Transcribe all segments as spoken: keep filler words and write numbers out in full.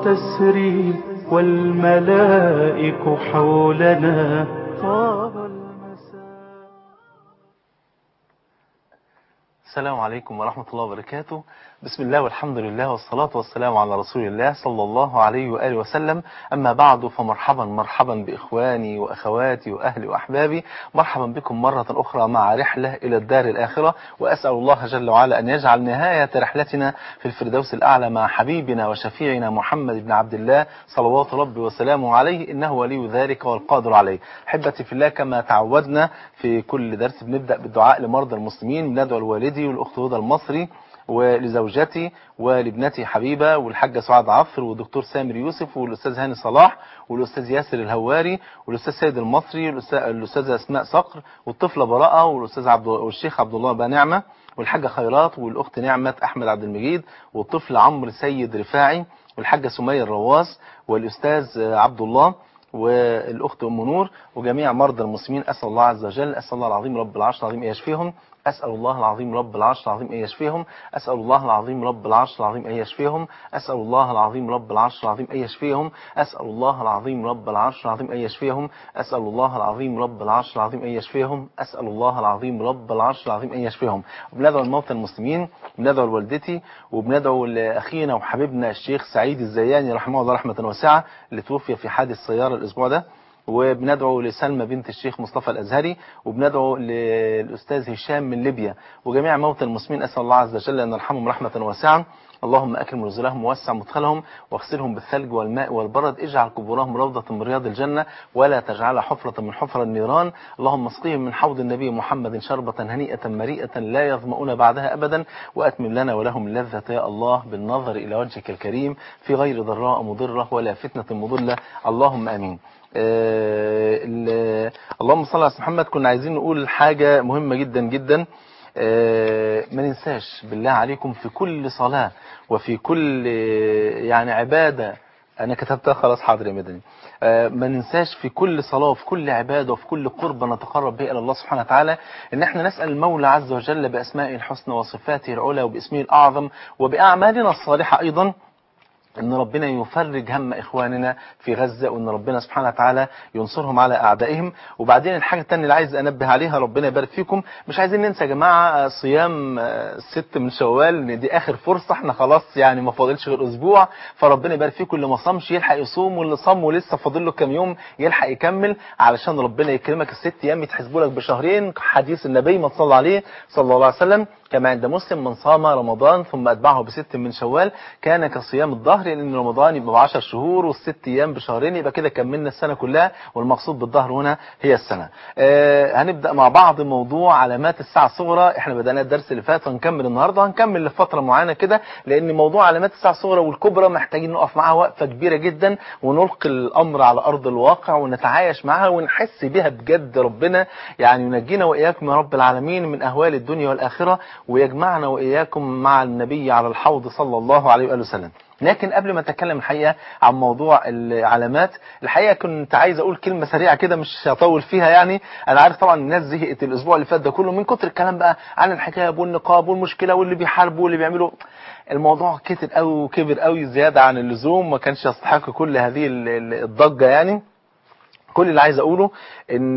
تسري والملائك حولنا طاب المساء. السلام عليكم ورحمة الله وبركاته. بسم الله والحمد لله والصلاة والسلام على رسول الله صلى الله عليه وآله وسلم. أما بعد، فمرحبا مرحبا بإخواني وأخواتي وأهلي وأحبابي. مرحبا بكم مرة أخرى مع رحلة إلى الدار الآخرة، وأسأل الله جل وعلا أن يجعل نهاية رحلتنا في الفردوس الأعلى مع حبيبنا وشفيعنا محمد بن عبد الله صلوات ربي وسلامه عليه، إنه ولي ذلك والقادر عليه. حبتي في الله، كما تعودنا في كل درس بنبدأ بالدعاء لمرضى المسلمين. بندعو لوالدي والأخت هدى المصري، ولزوجتي ولابنتي حبيبة، والحاجة سعاد عفر، والدكتور سامر يوسف، والأستاذ هاني صلاح، والأستاذ ياسر الهواري، والأستاذ سيد المصري، والأستاذة أسماء صقر، والطفلة براءة، والأستاذ عبد والشيخ عبد الله بنعمة، والحاجة خيرات، والأخت نعمة أحمد عبد المجيد، والطفل عمرو سيد رفاعي، والحاجة سمية الرواس، والأستاذ عبد الله، والأخت أم نور، وجميع مرضى المسلمين. أسأل الله عز وجل أسأل الله العظيم رب العرش العظيم أن يشفيهم. أسأل الله العظيم رب العرش العظيم أن يشفيهم. أسأل الله العظيم رب العرش العظيم أن يشفيهم. أسأل الله العظيم رب العرش العظيم أن يشفيهم. أسأل الله العظيم رب العرش العظيم أن يشفيهم. أسأل الله العظيم رب العرش العظيم أن يشفيهم. أسأل الله العظيم رب العرش العظيم أن يشفيهم. وبندعو الموتى المسلمين، وبندعو لوالدتي، وبندعو لأخينا وحبيبنا الشيخ سعيد الزياني رحمه الله رحمة واسعة اللي توفي في حادث سيارة الأسبوع ده، وبندعو لسلمى بنت الشيخ مصطفى الأزهري، وبندعو للأستاذ هشام من ليبيا، وجميع موتى المسلمين. أسأل الله عز وجل أن يرحمهم رحمة واسعة. اللهم أكرم نزلهم ووسع مدخلهم واغسلهم بالثلج والماء والبرد. اجعل قبورهم روضة من رياض الجنة ولا تجعلها حفرة من حفر النيران. اللهم اسقهم من حوض النبي محمد شربة هنيئة مريئة لا يظمؤون بعدها أبدا. وأتمم لنا ولهم اللذة يا الله بالنظر إلى وجهك الكريم في غير ضراء مضرة ولا فتنة مضلة. اللهم آمين. آه اللهم صل على محمد. كنا عايزين نقول حاجة مهمة جدا جدا. آه ما ننساش بالله عليكم في كل صلاة وفي كل يعني عبادة. أنا كتبتها خلاص، حاضر يا مدني. آه ما ننساش في كل صلاة وفي كل عبادة وفي كل قربة نتقرب به إلى الله سبحانه وتعالى إن احنا نسأل المولى عز وجل بأسمائه الحسنى وصفاته العلى وباسمه الأعظم وبأعمالنا الصالحة أيضا ان ربنا يفرج هم اخواننا في غزة، وان ربنا سبحانه وتعالى ينصرهم على اعدائهم. وبعدين الحاجة الثانية اللي عايز انبه عليها، ربنا يبارك فيكم، مش عايزين ننسى يا جماعة صيام الست من شوال، ان دي اخر فرصة، احنا خلاص يعني ما فاضلش غير اسبوع. فربنا يبارك فيكم، اللي ما صامش يلحق يصوم، واللي صام ولسه فاضل له كام يوم يلحق يكمل، علشان ربنا يكرمك. الست ايام يتحسبوا لك بشهرين، حديث النبي ما صلى عليه صلى الله عليه وسلم كما عند مسلم: من صام رمضان ثم أتبعه بست من شوال كان كصيام الدهر. لأن رمضان يبقى بعشر شهور والست أيام بشهرين، يبقى كده كملنا السنة كلها، والمقصود بالدهر هنا هي السنة. آه هنبدأ مع بعض موضوع علامات الساعة الصغرى. احنا بدأنا الدرس اللي فات وهنكمل النهاردة، هنكمل لفترة معينة كده، لأن موضوع علامات الساعة الصغرى والكبرى محتاجين نقف معاها وقفة كبيرة جدا، ونلقي الأمر على أرض الواقع ونتعايش معها ونحس بها بجد. ربنا يعني ينجينا وإياكم يا رب العالمين من أهوال الدنيا والآخرة، ويجمعنا وإياكم مع النبي على الحوض صلى الله عليه وآله وسلم. لكن قبل ما اتكلم الحقيقة عن موضوع العلامات، الحقيقة كنت عايز اقول كلمة سريعة كده، مش هطول فيها يعني. انا عارف طبعا الناس زهقت الاسبوع اللي فات ده كله من كتر الكلام بقى عن الحجاب والنقاب والمشكلة واللي بيحاربوا واللي بيعملوا. الموضوع كتر قوي وكبر قوي زيادة عن اللزوم، ما كانش يستحق كل هذه الضجة يعني. كل اللي عايز اقوله ان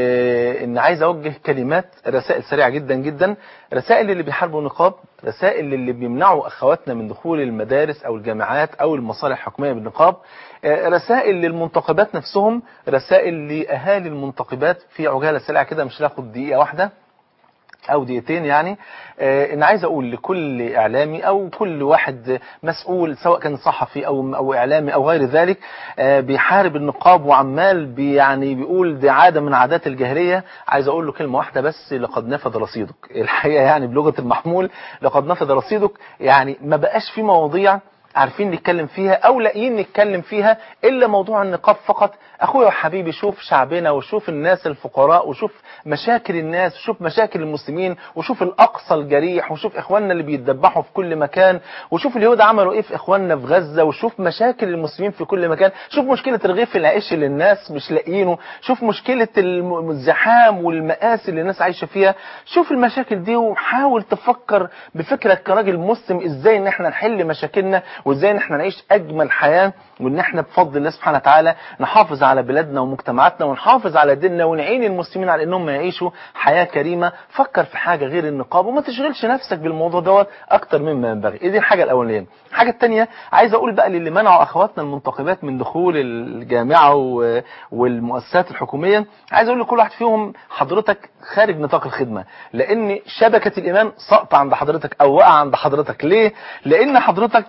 ان عايز اوجه كلمات رسائل سريعه جدا جدا. رسائل اللي بيحاربوا النقاب، رسائل اللي بيمنعوا اخواتنا من دخول المدارس او الجامعات او المصالح الحكوميه بالنقاب، رسائل للمنتقبات نفسهم، رسائل لاهالي المنتقبات. في عجاله سريعه كده، مش هاخد دقيقه واحده او دقيقتين يعني. آه ان عايز اقول لكل اعلامي او كل واحد مسؤول، سواء كان صحفي او او اعلامي او غير ذلك، آه بيحارب النقاب وعمال بي يعني بيقول دي عاده من عادات الجاهليه، عايز اقول له كلمه واحده بس: لقد نفذ رصيدك. الحقيقه يعني بلغه المحمول لقد نفذ رصيدك. يعني ما بقاش في مواضيع عارفين نتكلم فيها او لاقيين نتكلم فيها الا موضوع النقاب فقط. اخويا وحبيبي، شوف شعبنا وشوف الناس الفقراء وشوف مشاكل الناس وشوف مشاكل المسلمين وشوف الاقصى الجريح وشوف اخواننا اللي بيتذبحوا في كل مكان وشوف اليهود عملوا ايه في اخواننا في غزة وشوف مشاكل المسلمين في كل مكان. شوف مشكلة رغيف العيش اللي الناس مش لاقيينه، شوف مشكلة الزحام والمآسي اللي الناس عايشة فيها. شوف المشاكل دي وحاول تفكر بفكرك كراجل مسلم ازاي ان احنا نحل مشاكلنا وازاي ان احنا نعيش اجمل حياه، وان احنا بفضل الله سبحانه وتعالى نحافظ على بلادنا ومجتمعاتنا ونحافظ على ديننا ونعين المسلمين على انهم يعيشوا حياه كريمه. فكر في حاجه غير النقاب وما تشغلش نفسك بالموضوع دوت اكتر مما ينبغي. دي الحاجه الاولانيه. الحاجه الثانيه عايز اقول بقى للي منعوا اخواتنا المنتقبات من دخول الجامعه والمؤسسات الحكوميه، عايز اقول لكل واحد فيهم حضرتك خارج نطاق الخدمه، لان شبكه الايمان ساقطه عند حضرتك او وقع عند حضرتك. ليه؟ لان حضرتك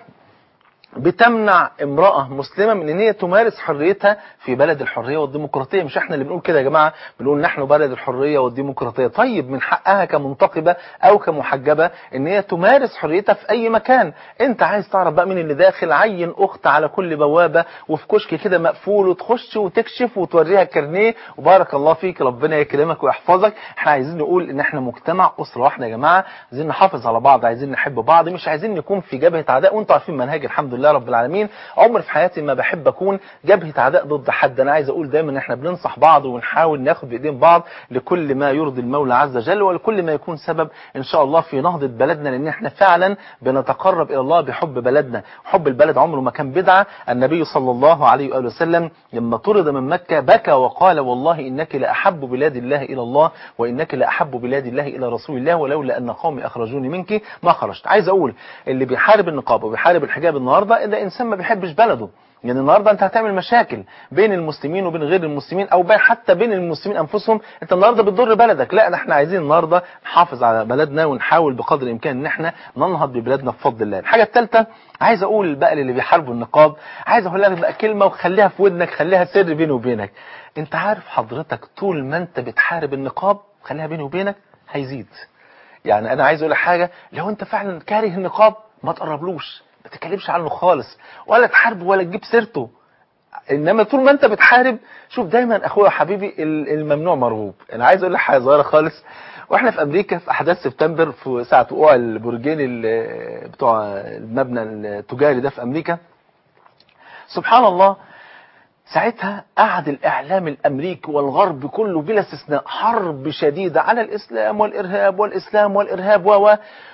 بتمنع امرأة مسلمة من ان هي تمارس حريتها في بلد الحرية والديمقراطية. مش احنا اللي بنقول كده يا جماعة، بنقول نحن بلد الحرية والديمقراطية. طيب من حقها كمنتقبة او كمحجبة ان هي تمارس حريتها في اي مكان. انت عايز تعرف بقى مين اللي داخل، عين اخت على كل بوابة وفي كشك كده مقفول وتخش وتكشف وتوريها الكارنيه وبارك الله فيك ربنا يكرمك ويحفظك. احنا عايزين نقول ان احنا مجتمع اسرة واحدة يا جماعة، عايزين نحافظ على بعض، عايزين نحب بعض، مش عايزين نكون في جبهة عداء. وانتوا عارفين منهج الحمد لله رب العالمين، عمر في حياتي ما بحب اكون جبهة عداء ضد حد. انا عايز اقول دايما ان احنا بننصح بعض ونحاول ناخد بايدين بعض لكل ما يرضي المولى عز وجل ولكل ما يكون سبب ان شاء الله في نهضة بلدنا، لان احنا فعلا بنتقرب الى الله بحب بلدنا. حب البلد عمره ما كان بدعة. النبي صلى الله عليه واله وسلم لما طرد من مكة بكى وقال والله انك لاحب بلاد الله الى الله وانك لاحب بلاد الله الى رسول الله ولولا ان قومي اخرجوني منك ما خرجت. عايز اقول اللي بيحارب النقاب وبيحارب الحجاب النهارده ده انسان ما بيحبش بلده. يعني النهارده انت هتعمل مشاكل بين المسلمين وبين غير المسلمين او بين حتى بين المسلمين انفسهم. انت النهارده بتضر بلدك. لا، احنا عايزين النهارده نحافظ على بلدنا ونحاول بقدر الامكان ان احنا ننهض ببلادنا بفضل الله. الحاجه الثالثه عايز اقول بقى اللي بيحاربوا النقاب، عايز اقول لك بقى كلمه وخليها في ودنك، خليها سر بيني وبينك. انت عارف حضرتك طول ما انت بتحارب النقاب، خليها بيني وبينك، هيزيد. يعني انا عايز اقول لك حاجه، لو انت فعلا كاره النقاب ما تقربلوش، ما تتكلمش عنه خالص ولا تحاربه ولا تجيب سيرته. انما طول ما انت بتحارب، شوف دايما اخويا وحبيبي الممنوع مرغوب. انا عايز اقول لك حاجه صغيره خالص. واحنا في امريكا في احداث سبتمبر في ساعه وقوع البرجين بتوع المبنى التجاري ده في امريكا، سبحان الله ساعتها قعد الاعلام الامريكي والغرب كله بلا استثناء حرب شديده على الاسلام والارهاب والاسلام والارهاب و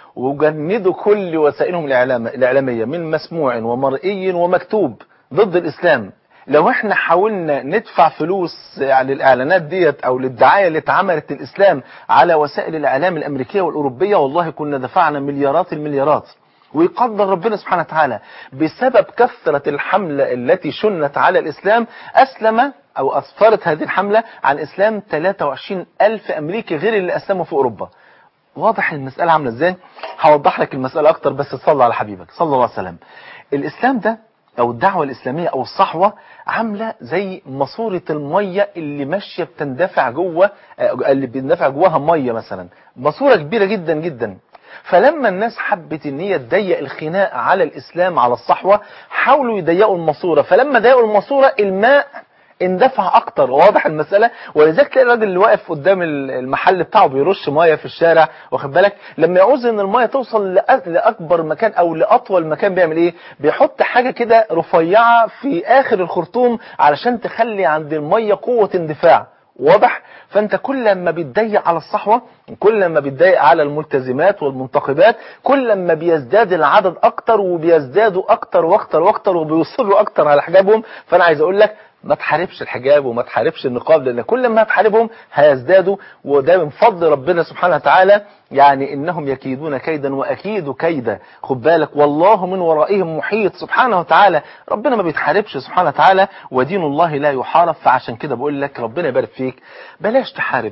وجندوا كل وسائلهم الإعلام الإعلامية من مسموع ومرئي ومكتوب ضد الإسلام. لو احنا حاولنا ندفع فلوس يعني للإعلانات ديت أو للدعاية اللي اتعملت الإسلام على وسائل الإعلام الأمريكية والأوروبية، والله كنا دفعنا مليارات المليارات. ويقدر ربنا سبحانه وتعالى بسبب كثرة الحملة التي شنت على الإسلام أسلم أو أسفرت هذه الحملة عن إسلام ثلاثة وعشرين ألف أمريكي غير اللي أسلموا في أوروبا. واضح المسألة عاملة ازاي؟ هوضح لك المسألة اكتر بس تصلي على حبيبك صلى الله عليه وسلم. الاسلام ده او الدعوة الاسلامية او الصحوة عاملة زي ماسورة المية اللي ماشية بتندفع جوه، اللي بيندفع جواها مية مثلا، ماسورة كبيرة جدا جدا. فلما الناس حبت ان هي تضيق الخناق على الاسلام على الصحوة، حاولوا يضيقوا الماسورة. فلما ضيقوا الماسورة الماء اندفع اكتر. واضح المسألة؟ ولذلك تلاقي الراجل اللي واقف قدام المحل بتاعه بيرش ميه في الشارع، واخد بالك، لما يعوز ان الميه توصل لاكبر مكان او لاطول مكان بيعمل ايه؟ بيحط حاجة كده رفيعة في اخر الخرطوم علشان تخلي عند الميه قوة اندفاع. واضح؟ فانت كل ما بتضيق على الصحوة، كل ما بتضيق على الملتزمات والمنتقبات، كل ما بيزداد العدد اكتر وبيزدادوا اكتر واكتر واكتر وبيوصلوا اكتر على حجابهم. فانا عايز اقول لك ما تحاربش الحجاب وما تحاربش النقاب، لان كل ما تحاربهم هيزدادوا. وده من فضل ربنا سبحانه وتعالى، يعني انهم يكيدون كيدا واكيد كيدا. خد بالك والله من ورائهم محيط سبحانه وتعالى. ربنا ما بيتحاربش سبحانه وتعالى ودين الله لا يحارب. فعشان كده بقول لك ربنا يبارك فيك، بلاش تحارب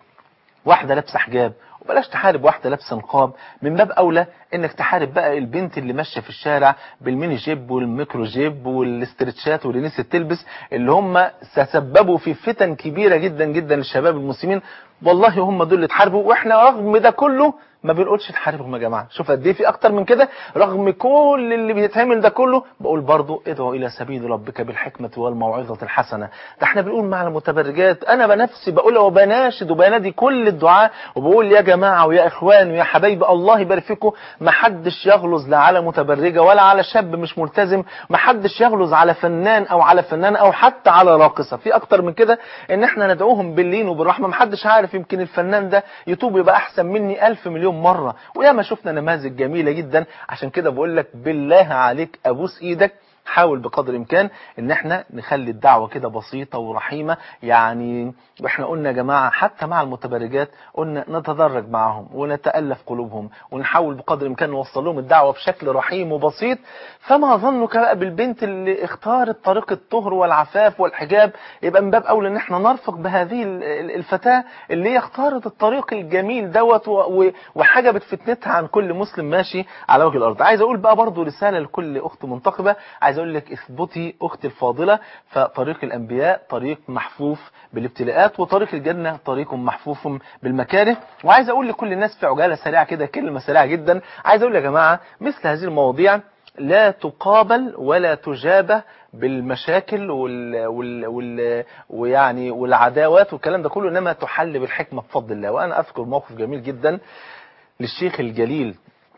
واحدة لابسه حجاب وبلاش تحارب واحدة لابسه نقاب. من باب اولى انك تحارب بقى البنت اللي ماشيه في الشارع بالميني جيب والميكرو جيب والاسترتشات واللي نسيت تلبس، اللي هم تسببوا في فتن كبيره جدا جدا للشباب المسلمين. والله هم دول اللي تحاربوا، واحنا رغم ده كله ما بنقولش تحاربهم يا جماعه. شوف قد ايه في اكتر من كده، رغم كل اللي بيتعمل ده كله بقول برضو ادعوا الى سبيل ربك بالحكمه والموعظه الحسنه. ده احنا بنقول مع المتبرجات، انا بنفسي بقولها وبناشد وبنادي كل الدعاء وبقول يا جماعه ويا اخوان ويا حبايبي الله يبارك فيكم، ما حدش يغلظ لا على متبرجه ولا على شاب مش ملتزم، ما حدش يغلظ على فنان او على فنانه او حتى على راقصه. في اكتر من كده ان احنا ندعوهم باللين وبالرحمه. ما حدش عارف، يمكن الفنان ده يتوب يبقى احسن مني ألف مليون مليون مرة، وياما شفنا نماذج جميلة جدا. عشان كده بقول لك بالله عليك ابوس ايدك، حاول بقدر الامكان ان احنا نخلي الدعوة كده بسيطة ورحيمة. يعني واحنا قلنا يا جماعة حتى مع المتبرجات قلنا نتدرج معهم ونتألف قلوبهم ونحاول بقدر الامكان نوصل لهم الدعوة بشكل رحيم وبسيط. فما ظنك بقى بالبنت اللي اختارت طريق الطهر والعفاف والحجاب؟ يبقى من باب اولى ان احنا نرفق بهذه الفتاة اللي هي اختارت الطريق الجميل دوت وحجبت فتنتها عن كل مسلم ماشي على وجه الارض. عايز اقول بقى برضو رسالة لكل اخت منتقبة، عايز اقول لك اثبتي اختي الفاضلة، فطريق الانبياء طريق محفوف بالابتلاءات، وطريق الجنة طريق محفوف بالمكاره. وعايز اقول لكل الناس في عجالة سريعة كده كلمة سريعة جدا، عايز اقول يا جماعة مثل هذه المواضيع لا تقابل ولا تجابه بالمشاكل وال... وال... وال... ويعني والعداوات والكلام ده كله، انما تحل بالحكمة بفضل الله. وانا اذكر موقف جميل جدا للشيخ الجليل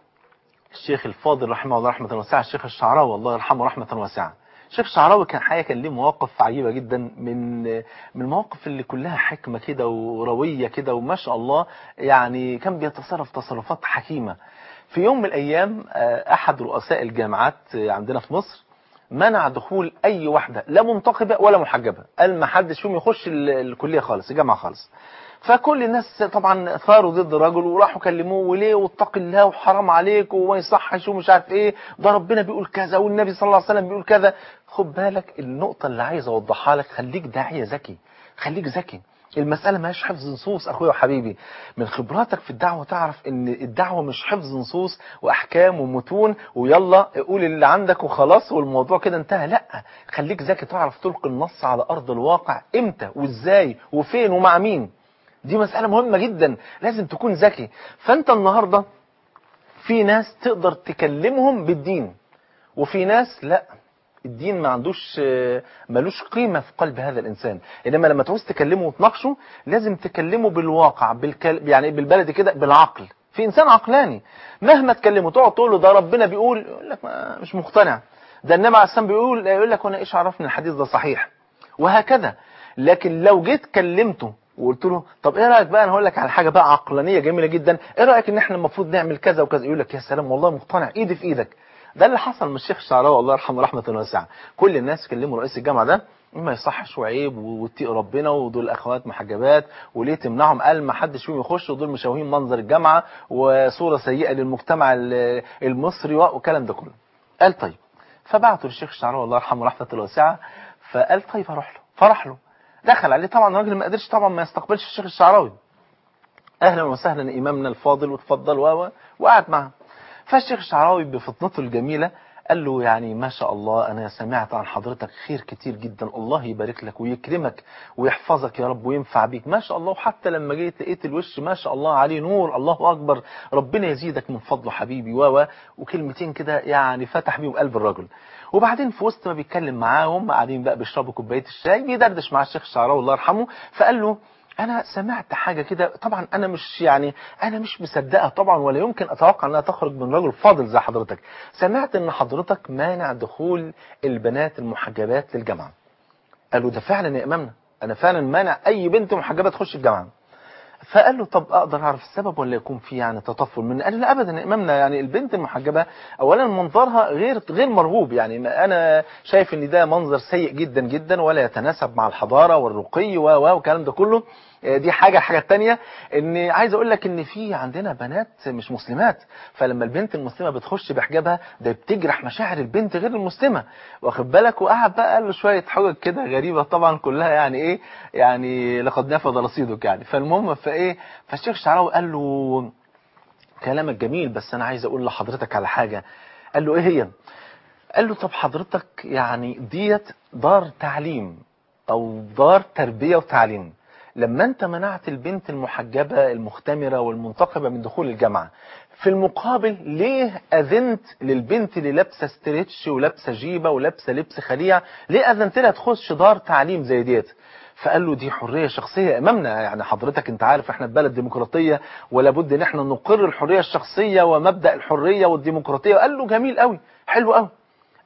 الشيخ الفاضل رحمه الله رحمة واسعة، الشيخ الشعراوي الله يرحمه رحمة واسعة. الشيخ الشعراوي كان حقيقة كان ليه مواقف عجيبة جدا، من من المواقف اللي كلها حكمة كده وروية كده وما شاء الله، يعني كان بيتصرف تصرفات حكيمة. في يوم من الأيام أحد رؤساء الجامعات عندنا في مصر منع دخول أي واحدة لا منتقبة ولا محجبة، قال ما حدش فيهم يخش الكلية خالص، الجامعة خالص. فكل الناس طبعا ثاروا ضد الرجل وراحوا كلموه، وليه واتق الله وحرام عليك وما يصحش ومش عارف ايه، ده ربنا بيقول كذا والنبي صلى الله عليه وسلم بيقول كذا. خد بالك النقطة اللي عايز اوضحها لك، خليك داعية ذكي، خليك ذكي. المسألة ماهيش حفظ نصوص أخويا وحبيبي. من خبراتك في الدعوة تعرف ان الدعوة مش حفظ نصوص وأحكام ومتون ويلا قول اللي عندك وخلاص والموضوع كده انتهى. لا، خليك ذكي، تعرف تلقي النص على أرض الواقع امتى وازاي وفين ومع مين. دي مسألة مهمة جدا، لازم تكون ذكي. فأنت النهاردة في ناس تقدر تكلمهم بالدين، وفي ناس لا، الدين ما عندوش ملوش قيمة في قلب هذا الإنسان. إنما لما تعوز تكلمه وتناقشه لازم تكلمه بالواقع، بالكل... يعني بالبلد كده بالعقل. في إنسان عقلاني مهما تكلمه تقعد تقول له ده ربنا بيقول، يقول لك ما مش مقتنع، ده النبي عليه الصلاة والسلام بيقول، يقول لك وانا ايش عرفني الحديث ده صحيح، وهكذا. لكن لو جيت كلمته وقلت له طب ايه رايك بقى، انا هقول لك على حاجه بقى عقلانيه جميله جدا، ايه رايك ان احنا المفروض نعمل كذا وكذا، يقول لك يا سلام والله مقتنع، ايدي في ايدك. ده اللي حصل من الشيخ الشعراوي الله يرحمه رحمه واسعه. كل الناس كلموا رئيس الجامعه ده ما يصحش وعيب واتقي ربنا ودول اخوات محجبات وليه تمنعهم، قال ما حدش فيهم يخش ودول مشوهين منظر الجامعه وصوره سيئه للمجتمع المصري والكلام ده كله. قال طيب، فبعته للشيخ الشعراوي الله يرحمه رحمه واسعه، فقال طيب هروح له. فرح له، دخل عليه، طبعا الراجل ما قدرش طبعا ما يستقبلش الشيخ الشعراوي، اهلا وسهلا امامنا الفاضل وتفضل و وقعد معه. فالشيخ الشعراوي بفطنته الجميله قال له يعني ما شاء الله انا سمعت عن حضرتك خير كتير جدا، الله يبارك لك ويكرمك ويحفظك يا رب وينفع بيك ما شاء الله، وحتى لما جيت لقيت الوش ما شاء الله عليه نور، الله اكبر، ربنا يزيدك من فضله حبيبي و وكلمتين كده يعني فتح بيهم قلب الرجل. وبعدين في وسط ما بيتكلم معاهم قاعدين بقى بيشربوا كوبايه الشاي بيدردش مع الشيخ الشعراوي الله يرحمه، فقال له انا سمعت حاجة كده، طبعا انا مش يعني انا مش مصدقها طبعا ولا يمكن اتوقع انها تخرج من رجل فاضل زي حضرتك. سمعت ان حضرتك مانع دخول البنات المحجبات للجامعة. قالوا ده فعلا يا امامنا، انا فعلا مانع اي بنت محجبة تخش الجامعة. فقال له طب اقدر اعرف السبب ولا يكون في يعني تطفل من؟ قال لا ابدا يا امامنا، يعني البنت المحجبه اولا منظرها غير غير مرغوب، يعني انا شايف ان ده منظر سيء جدا جدا ولا يتناسب مع الحضاره والرقي و والكلام ده كله. دي حاجه الحاجه الثانيه ان عايز اقول لك ان في عندنا بنات مش مسلمات، فلما البنت المسلمه بتخش بحجابها ده بتجرح مشاعر البنت غير المسلمه، واخد بالك. وقعد بقى قال له شويه حجج كده غريبه طبعا كلها يعني ايه، يعني لقد نفذ رصيدك يعني. فالمهم فايه، فالشيخ الشعراوي قال له كلامك جميل بس انا عايز اقول لحضرتك على حاجه. قال له ايه هي؟ قال له طب حضرتك يعني ديت دار تعليم او دار تربيه وتعليم، لما انت منعت البنت المحجبة المختمرة والمنتقبة من دخول الجامعة، في المقابل ليه اذنت للبنت اللي لابسه ستريتش ولابسه جيبه ولابسه لبس خليع، ليه اذنت لها تخش دار تعليم زي ديت؟ فقال له دي حرية شخصية امامنا، يعني حضرتك انت عارف احنا في بلد ديمقراطية ولا بد ان احنا نقر الحرية الشخصية ومبدأ الحرية والديمقراطية. قال له جميل قوي، حلو قوي.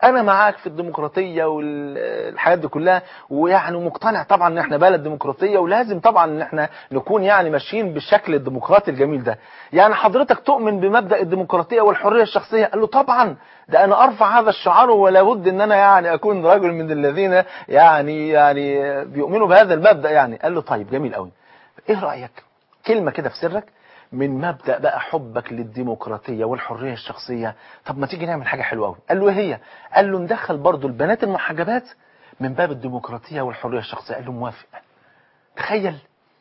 انا معاك في الديمقراطيه والحاجات دي كلها، ويعني مقتنع طبعا ان احنا بلد ديمقراطيه ولازم طبعا ان احنا نكون يعني ماشيين بالشكل الديمقراطي الجميل ده. يعني حضرتك تؤمن بمبدا الديمقراطيه والحريه الشخصيه؟ قال له طبعا، ده انا ارفع هذا الشعار ولا بد ان انا يعني اكون رجل من الذين يعني يعني بيؤمنوا بهذا المبدا يعني. قال له طيب جميل قوي، ايه رايك كلمه كده في سرك من مبدأ بقى حبك للديمقراطية والحرية الشخصية، طب ما تيجي نعمل حاجة حلوة قوي. قال له ايه هي؟ قال له ندخل برضو البنات المحجبات من باب الديمقراطية والحرية الشخصية. قال له موافق. تخيل،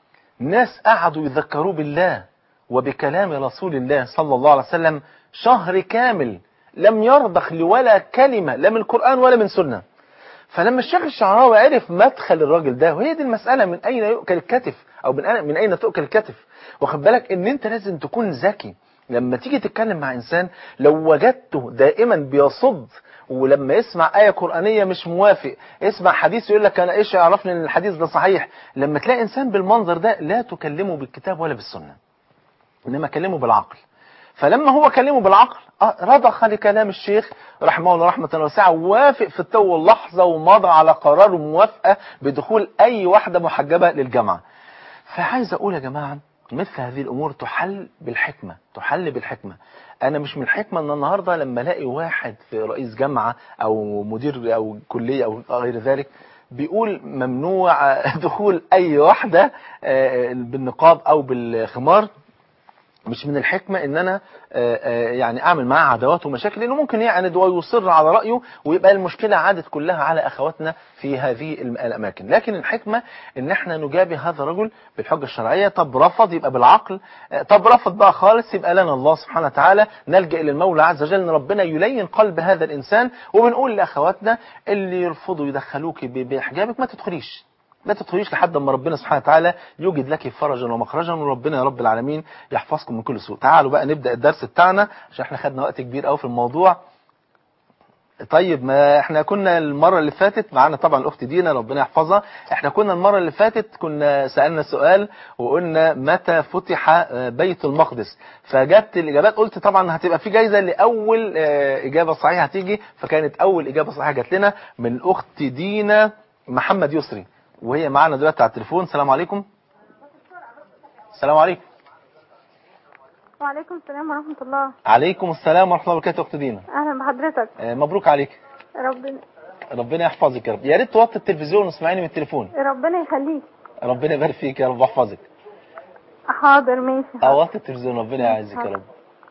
ناس قعدوا يذكروا بالله وبكلام رسول الله صلى الله عليه وسلم شهر كامل لم يرضخ لولا كلمة لا من القرآن ولا من سنة. فلما الشيخ الشعراوي عرف مدخل الراجل ده، وهي دي المسألة، من أين يؤكل الكتف أو من من أين تؤكل الكتف. واخد بالك ان انت لازم تكون ذكي لما تيجي تتكلم مع انسان. لو وجدته دائما بيصد، ولما يسمع آية قرآنية مش موافق، يسمع حديث يقول لك انا ايش يعرفني ان الحديث ده صحيح. لما تلاقي انسان بالمنظر ده لا تكلمه بالكتاب ولا بالسنة، انما كلمه بالعقل. فلما هو كلمه بالعقل رضخ لكلام الشيخ رحمه الله رحمة واسعة، ووافق في التو واللحظة ومضى على قرار موافقة بدخول اي واحدة محجبة للجامعة. فعايز اقول يا جماعة، مثل هذه الامور تحل بالحكمة، تحل بالحكمة. انا مش من الحكمة ان النهاردة لما الاقي واحد في رئيس جامعة او مدير او كلية او غير ذلك بيقول ممنوع دخول اي واحدة بالنقاب او بالخمار، مش من الحكمة ان انا يعني اعمل معاه عداوات ومشاكل، لانه ممكن يعند ويصر على رأيه ويبقى المشكلة عادت كلها على اخواتنا في هذه الاماكن. لكن الحكمة ان احنا نجابه هذا الرجل بالحجة الشرعية. طب رفض يبقى بالعقل، طب رفض بقى خالص يبقى لنا الله سبحانه وتعالى نلجأ الى المولى عز وجل ان ربنا يلين قلب هذا الانسان. وبنقول لاخواتنا اللي يرفضوا يدخلوك بحجابك ما تدخليش، ما تدخليش لحد ما ربنا سبحانه وتعالى يوجد لك فرجا ومخرجا، وربنا يا رب العالمين يحفظكم من كل سوء. تعالوا بقى نبدأ الدرس بتاعنا عشان احنا خدنا وقت كبير قوي في الموضوع. طيب، ما احنا كنا المرة اللي فاتت معانا طبعا الاخت دينا ربنا يحفظها، احنا كنا المرة اللي فاتت كنا سألنا سؤال وقلنا متى فتح بيت المقدس، فجت الاجابات. قلت طبعا هتبقى في جايزة لاول اجابة صحيحة هتيجي، فكانت اول اجابة صحيحة جات لنا من الاخت دينا محمد يسري، وهي معانا دلوقتي على التليفون. السلام عليكم. السلام عليكم. وعليكم السلام ورحمة الله. عليكم السلام ورحمة الله وبركاته. اخت دينا اهلا بحضرتك. آه مبروك عليك. ربنا ربنا يحفظك يا رب. يا ريت توطي التلفزيون واسمعيني من التليفون. ربنا يخليك. ربنا يبارك فيك يا رب واحفظك. حاضر ماشي. اوطي التلفزيون ربنا يعزك يا رب.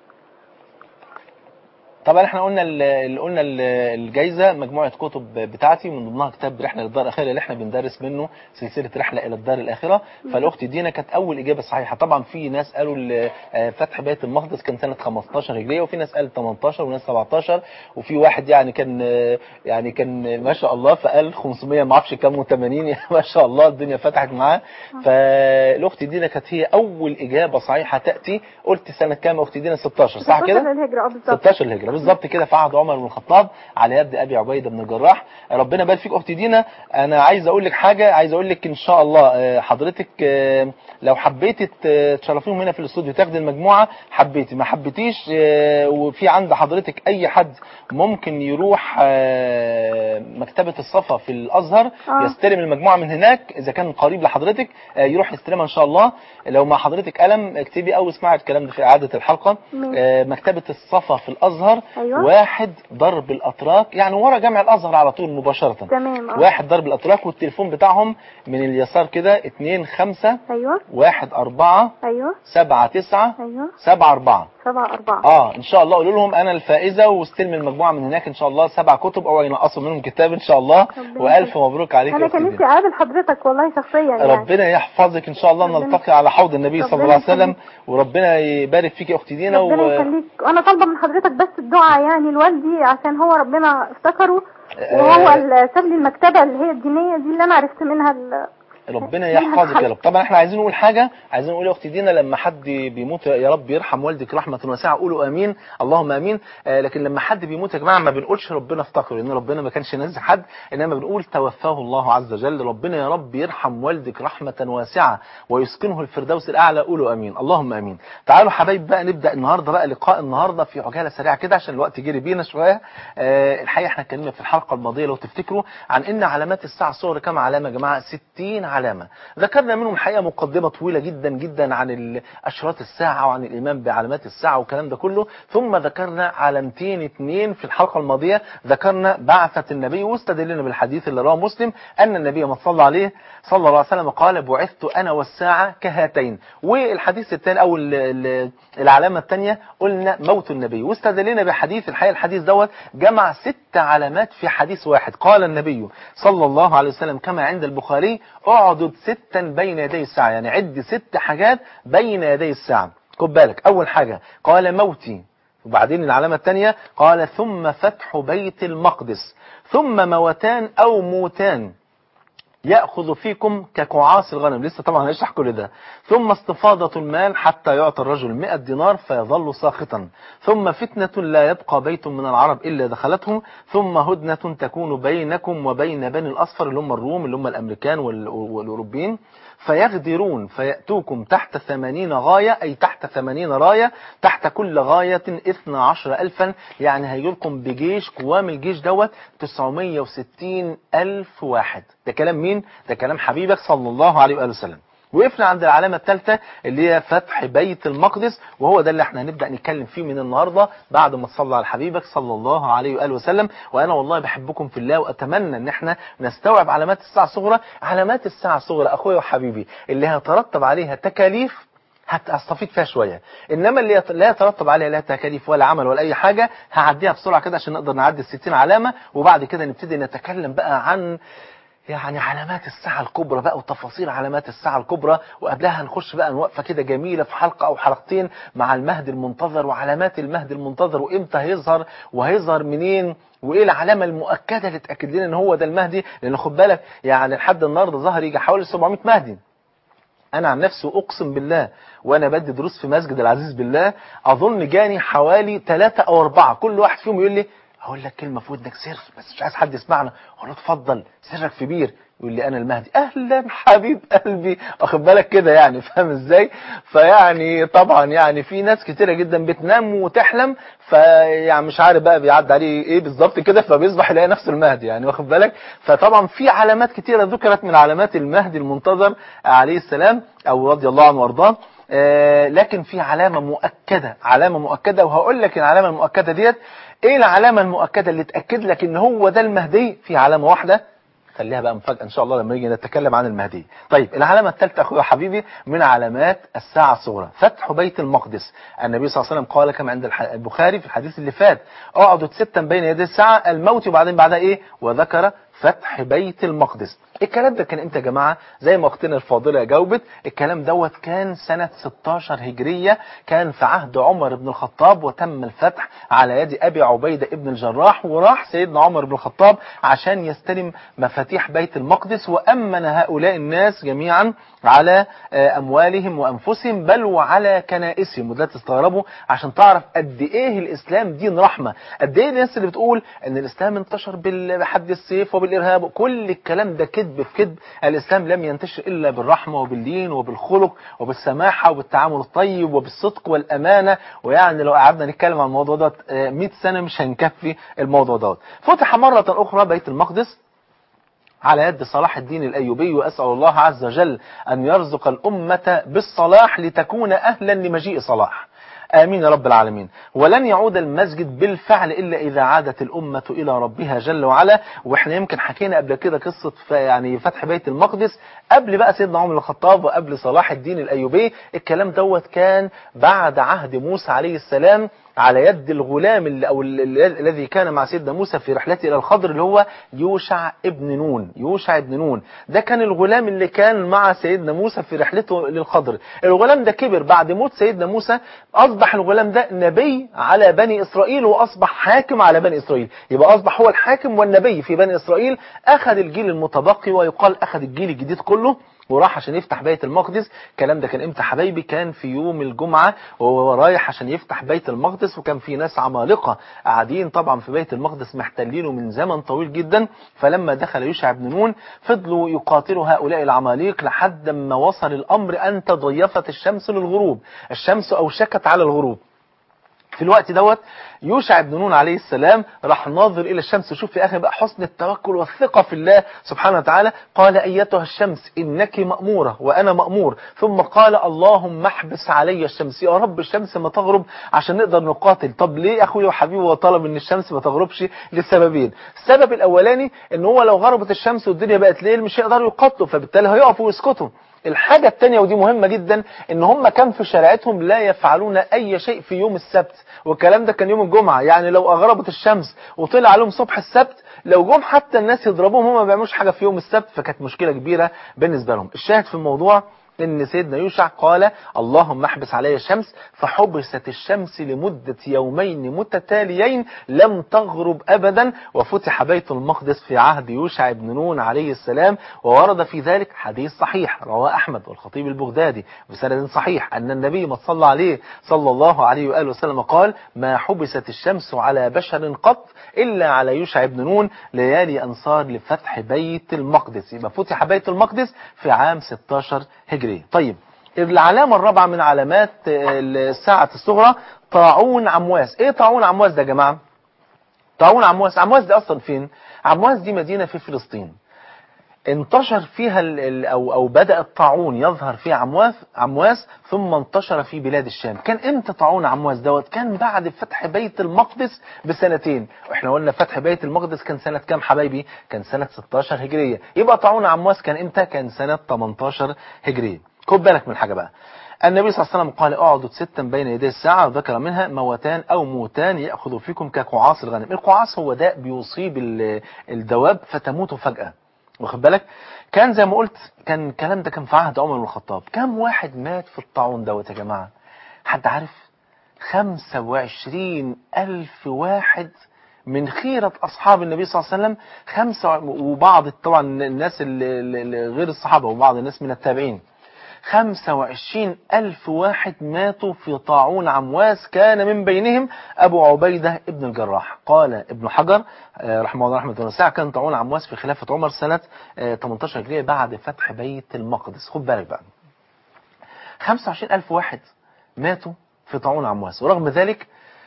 طبعا احنا قلنا اللي قلنا الجائزه مجموعه كتب بتاعتي، من ضمنها كتاب رحله للدار الاخره اللي احنا بندرس منه سلسله رحله الى الدار الاخره. فالاخت دينا كانت اول اجابه صحيحه. طبعا في ناس قالوا فتح بيت المقدس كان سنه خمستاشر هجريه، وفي ناس قال تمنتاشر وناس سبعتاشر، وفي واحد يعني كان يعني كان ما شاء الله فقال خمسمية ما اعرفش كام وثمانين ما شاء الله الدنيا فتحت معاه. فالاخت دينا كانت هي اول اجابه صحيحه تاتي. قلت سنه كام يا اخت دينا؟ ستاشر صح كده؟ ستاشر الهجره. اه بالظبط ستاشر الهجره بالظبط كده، في عهد عمر بن الخطاب على يد ابي عبيده بن الجراح. ربنا يبارك فيك اختي دينا. انا عايز اقول لك حاجه، عايز اقول لك ان شاء الله حضرتك لو حبيتي تشرفيهم هنا في الاستوديو تاخدي المجموعه، حبيتي ما حبيتيش وفي عند حضرتك اي حد ممكن يروح مكتبه الصفا في الازهر آه. يستلم المجموعه من هناك اذا كان قريب لحضرتك يروح يستلمها ان شاء الله. لو مع حضرتك قلم اكتبي او اسمعي الكلام ده في اعاده الحلقه. مم. مكتبه الصفا في الازهر. أيوة. واحد ضرب الاتراك، يعني ورا جامع الازهر على طول مباشره. تمام. اه واحد ضرب الاتراك، والتليفون بتاعهم من اليسار كده اتنين خمسة ايوه واحد اربعة ايوه سبعة تسعة ايوه سبعة اربعة سبعة أربعة. اه ان شاء الله قولوا لهم انا الفائزه واستلم المجموعه من هناك ان شاء الله. سبع كتب او ينقصوا منهم كتاب ان شاء الله. والف مبروك عليك انا يا كان اختي. نفسي اقابل حضرتك والله شخصيا يعني. ربنا يحفظك ان شاء الله. ربنا- نلتقي على حوض النبي صلى الله عليه وسلم، يخليك. وربنا يبارك فيك يا اختي دينا. ربنا و... يخليك. وانا طالبه من حضرتك بس الدعاء يعني لوالدي عشان هو ربنا افتكره، وهو اللي ساب لي المكتبه اللي هي الدينيه دي اللي انا عرفت منها ال... ربنا يحفظك يا رب. طبعا احنا عايزين نقول حاجه، عايزين نقول يا اختي دينا لما حد بيموت يا رب يرحم والدك رحمه واسعه قولوا امين اللهم امين. آه لكن لما حد بيموت يا جماعه ما بنقولش ربنا افتكر، لان ربنا ما كانش نازل حد، انما بنقول توفاه الله عز وجل. ربنا يا رب يرحم والدك رحمه واسعه ويسكنه الفردوس الاعلى، قولوا امين اللهم امين. تعالوا حبايب بقى نبدا النهارده بقى لقاء النهارده في عجاله سريعه كده عشان الوقت جري بينا شويه. آه الحقيقه احنا اتكلمنا في الحلقه الماضيه لو تفتكروا عن ان علامات الساعه الصغرى كم علامه يا جماعه؟ ستين علامه. ذكرنا منهم الحقيقه مقدمه طويله جدا جدا عن اشراط الساعه وعن الايمان بعلامات الساعه والكلام ده كله، ثم ذكرنا علامتين اثنين في الحلقه الماضيه. ذكرنا بعثه النبي واستدلنا بالحديث اللي رواه مسلم ان النبي ما صلى عليه صلى الله عليه وسلم قال بعثت انا والساعه كهاتين. والحديث الثاني او ال ال العلامه الثانيه قلنا موت النبي، واستدلنا بحديث الحقيقه الحديث دوت جمع ست علامات في حديث واحد. قال النبي صلى الله عليه وسلم كما عند البخاري اعدد ستا بين يدي الساعه، يعني عد ست حاجات بين يدي الساعه. خد بالك، اول حاجه قال موتي، وبعدين العلامه الثانيه قال ثم فتح بيت المقدس، ثم موتان او موتان يأخذ فيكم كقعاص الغنم، لسه طبعا هنشرح كل ده، ثم استفاضة المال حتى يعطي الرجل مئة دينار فيظل ساخطا، ثم فتنة لا يبقى بيت من العرب إلا دخلته، ثم هدنة تكون بينكم وبين بني الأصفر اللي هم الروم اللي هم الأمريكان والأوروبيين، فيغدرون فيأتوكم تحت ثمانين غاية، أي تحت ثمانين راية، تحت كل غاية اثنا عشر ألفا، يعني هيجيلكم بجيش قوام الجيش دوت تسعمية وستين ألف واحد. ده كلام مين؟ ده كلام حبيبك صلى الله عليه وآله وسلم. وقفنا عند العلامة الثالثة اللي هي فتح بيت المقدس، وهو ده اللي احنا هنبدأ نتكلم فيه من النهاردة بعد ما تصلى على حبيبك صلى الله عليه وآله وسلم. وأنا والله بحبكم في الله وأتمنى ان احنا نستوعب علامات الساعة الصغرى. علامات الساعة الصغرى أخويا وحبيبي اللي هترتب عليها تكاليف هستفيد فيها شوية، انما اللي لا يترتب عليها لا تكاليف ولا عمل ولا اي حاجة هعديها بسرعة كده عشان نقدر نعدي الستين علامة، وبعد كده نبتدي نتكلم بقى عن يعني علامات الساعة الكبرى بقى وتفاصيل علامات الساعة الكبرى. وقبلها هنخش بقى نوقفة كده جميلة في حلقة أو حلقتين مع المهدي المنتظر وعلامات المهدي المنتظر وإمتى هيظهر وهيظهر منين وإيه العلامة المؤكدة اللي تأكد لنا إن هو ده المهدي. لأن خد بالك يعني لحد النهاردة ظهر يجي حوالي سبعمية مهدي. أنا عن نفسي أقسم بالله وأنا بدي دروس في مسجد العزيز بالله أظن جاني حوالي ثلاثة أو أربعة، كل واحد فيهم يقول لي هقول لك كلمة في ودنك سر بس مش عايز حد يسمعنا. اقول له اتفضل سرك في بير. يقول لي انا المهدي. اهلا حبيب قلبي، واخد بالك كده يعني فاهم ازاي؟ فيعني طبعا يعني في ناس كتيره جدا بتنام وتحلم، فيعني مش عارف بقى بيعدي عليه ايه بالظبط كده فبيصبح يلاقي نفسه المهدي يعني واخد بالك. فطبعا في علامات كتيره ذكرت من علامات المهدي المنتظر عليه السلام او رضي الله عنه وارضاه. آه لكن في علامة مؤكدة، علامة مؤكدة، وهقول لك العلامة المؤكدة ديت ايه العلامة المؤكدة اللي تأكد لك ان هو ده المهدي. في علامة واحدة خليها بقى مفاجأة ان شاء الله لما نيجي نتكلم عن المهدي. طيب العلامة الثالثة اخويا حبيبي من علامات الساعة الصغرى فتح بيت المقدس. النبي صلى الله عليه وسلم قال كما عند البخاري في الحديث اللي فات اقعدوا ستا بين يدي الساعة الموت، وبعدين بعدها ايه؟ وذكر فتح بيت المقدس. الكلام ده كان امتى يا جماعه؟ زي ما اختنا الفاضله جاوبت، الكلام دوت كان سنه ستاشر هجريه، كان في عهد عمر بن الخطاب، وتم الفتح على يد ابي عبيده ابن الجراح. وراح سيدنا عمر بن الخطاب عشان يستلم مفاتيح بيت المقدس، وامن هؤلاء الناس جميعا على اموالهم وانفسهم بل وعلى كنائسهم. وده تستغربوا عشان تعرف قد ايه الاسلام دين رحمه، قد ايه الناس اللي بتقول ان الاسلام انتشر بحد السيف وبالارهاب، كل الكلام ده كذب في كذب. الاسلام لم ينتشر الا بالرحمه وباللين وبالخلق وبالسماحه وبالتعامل الطيب وبالصدق والامانه. ويعني لو قعدنا نتكلم عن الموضوع ده مئة سنه مش هنكفي الموضوع ده. فتح مره اخرى بيت المقدس على يد صلاح الدين الأيوبي، وأسأل الله عز وجل أن يرزق الأمة بالصلاح لتكون أهلا لمجيء صلاح، آمين يا رب العالمين. ولن يعود المسجد بالفعل إلا إذا عادت الأمة إلى ربها جل وعلا. وإحنا يمكن حكينا قبل كده قصة يعني فتح بيت المقدس قبل بقى سيدنا عمر الخطاب وقبل صلاح الدين الأيوبي. الكلام دوت كان بعد عهد موسى عليه السلام على يد الغلام اللي أو الذي كان مع سيدنا موسى في رحلته إلى الخضر اللي هو يوشع ابن نون. يوشع ابن نون ده كان الغلام اللي كان مع سيدنا موسى في رحلته للخضر. الغلام ده كبر بعد موت سيدنا موسى، أصبح الغلام ده نبي على بني إسرائيل وأصبح حاكم على بني إسرائيل. يبقى أصبح هو الحاكم والنبي في بني إسرائيل. أخذ الجيل المتبقي ويقال أخذ الجيل الجديد كله وراح عشان يفتح بيت المقدس. الكلام ده كان امتى حبايبي؟ كان في يوم الجمعة وهو رايح عشان يفتح بيت المقدس، وكان في ناس عمالقة قاعدين طبعا في بيت المقدس محتلينه من زمن طويل جدا. فلما دخل يوشع بن نون فضلوا يقاتلوا هؤلاء العماليق لحد ما وصل الأمر أن تضيفت الشمس للغروب، الشمس أوشكت على الغروب. في الوقت دوت يوشع بن نون عليه السلام راح ناظر إلى الشمس. وشوف في آخر بقى حسن التوكل والثقة في الله سبحانه وتعالى. قال أيتها الشمس إنك مأمورة وأنا مأمور. ثم قال اللهم احبس علي الشمس، يا رب الشمس ما تغرب عشان نقدر نقاتل. طب ليه يا أخوي وحبيبي وطلب إن الشمس ما تغربش؟ لسببين. السبب الأولاني إن هو لو غربت الشمس والدنيا بقت ليل مش هيقدروا يقاتلوا، فبالتالي هيقفوا ويسكتوا. الحاجة التانية ودي مهمة جدا، ان هم كان في شريعتهم لا يفعلون اي شيء في يوم السبت، والكلام ده كان يوم الجمعة. يعني لو اغربت الشمس وطلع عليهم صبح السبت، لو جم حتى الناس يضربوهم هم ما بيعملوش حاجة في يوم السبت، فكانت مشكلة كبيرة بالنسبة لهم. الشاهد في الموضوع ان سيدنا يوشع قال اللهم احبس علي الشمس، فحبست الشمس لمدة يومين متتاليين لم تغرب ابدا، وفتح بيت المقدس في عهد يوشع بن نون عليه السلام. وورد في ذلك حديث صحيح رواه احمد والخطيب البغدادي بسند صحيح ان النبي ما صلى عليه صلى الله عليه واله وسلم قال ما حبست الشمس على بشر قط الا على يوشع بن نون ليالي انصار لفتح بيت المقدس. يبقى فتح بيت المقدس في عام ستاشر هجري. طيب العلامة الرابعة من علامات الساعة الصغرى طاعون عمواس. ايه طاعون عمواس ده يا جماعة؟ طاعون عمواس، عمواس دي اصلا فين؟ عمواس دي مدينة في فلسطين انتشر فيها ال ال او او بدأ الطاعون يظهر فيها عمواس عمواس ثم انتشر في بلاد الشام. كان امتى طاعون عمواس دوت؟ كان بعد فتح بيت المقدس بسنتين. واحنا قلنا فتح بيت المقدس كان سنة كام حبايبي؟ كان سنة ستاشر هجرية. يبقى طاعون عمواس كان امتى؟ كان سنة تمنتاشر هجرية. خد بالك من حاجة بقى. النبي صلى الله عليه وسلم قال اعدوا ستا بين يدي الساعة، وذكر منها موتان أو موتان يأخذ فيكم كقعاص الغنم. القعاص هو داء بيصيب الدواب فتموت فجأة، واخد بالك؟ كان زي ما قلت كان الكلام ده كان في عهد عمر بن الخطاب. كم واحد مات في الطاعون دوت يا جماعة؟ حد عارف؟ خمسة وعشرين ألف واحد من خيرة أصحاب النبي صلى الله عليه وسلم. خمسة وبعض طبعا الناس اللي غير الصحابة وبعض الناس من التابعين. خمسة وعشرين ألف واحد ماتوا في طاعون عمواس، كان من بينهم أبو عبيدة ابن الجراح. قال ابن حجر رحمه الله رحمة واسعة كان طاعون عمواس في خلافة عمر سنة تمنتاشر هجرية بعد فتح بيت المقدس. خد بالك بقى، خمسة وعشرين ألف واحد ماتوا في طاعون عمواس، ورغم ذلك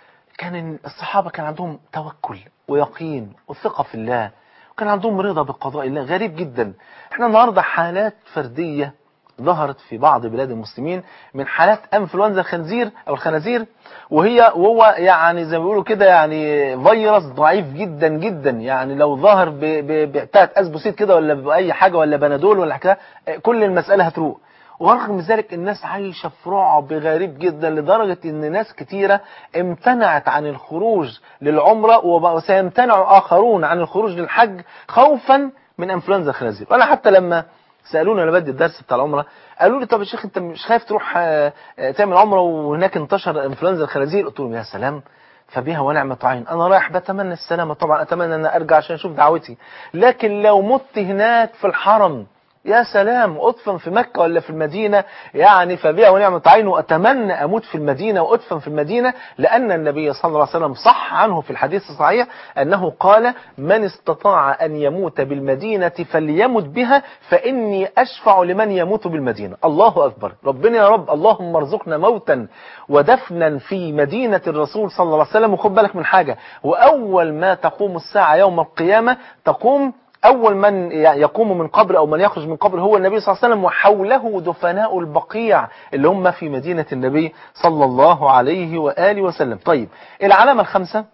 كان الصحابة كان عندهم توكل ويقين وثقة في الله، وكان عندهم رضا بقضاء الله. غريب جدا، احنا النهاردة حالات فردية ظهرت في بعض بلاد المسلمين من حالات انفلونزا الخنزير او الخنازير، وهي وهو يعني زي ما بيقولوا كده يعني فيروس ضعيف جدا جدا. يعني لو ظهر بتاعه اسبوسيت كده ولا باي حاجه ولا بنادول ولا كده كل المساله هتروق. ورغم ذلك الناس عايشه في رعب غريب جدا، لدرجه ان ناس كتيره امتنعت عن الخروج للعمره، وسيمتنع اخرون عن الخروج للحج خوفا من انفلونزا الخنازير. وانا حتى لما سألوني انا بدي الدرس بتاع العمرة قالوا لي طب يا شيخ انت مش خايف تروح تعمل عمرة وهناك انتشر انفلونزا الخنازير؟ قلت لهم يا سلام فبها ونعمة عين، انا رايح بتمنى السلامة طبعا، اتمنى ان ارجع عشان اشوف دعوتي، لكن لو مت هناك في الحرم يا سلام، أدفن في مكة ولا في المدينة يعني فبيع ونعمة عين، وأتمنى أموت في المدينة وأدفن في المدينة، لأن النبي صلى الله عليه وسلم صح عنه في الحديث الصحيح أنه قال من استطاع أن يموت بالمدينة فليمت بها فإني أشفع لمن يموت بالمدينة. الله أكبر، ربنا يا رب اللهم ارزقنا موتا ودفنا في مدينة الرسول صلى الله عليه وسلم. وخد بالك من حاجة، وأول ما تقوم الساعة يوم القيامة تقوم أول من يقوم من قبر أو من يخرج من قبر هو النبي صلى الله عليه وسلم، وحوله دفناء البقيع اللي هم في مدينة النبي صلى الله عليه وآله وسلم. طيب العلامة الخامسة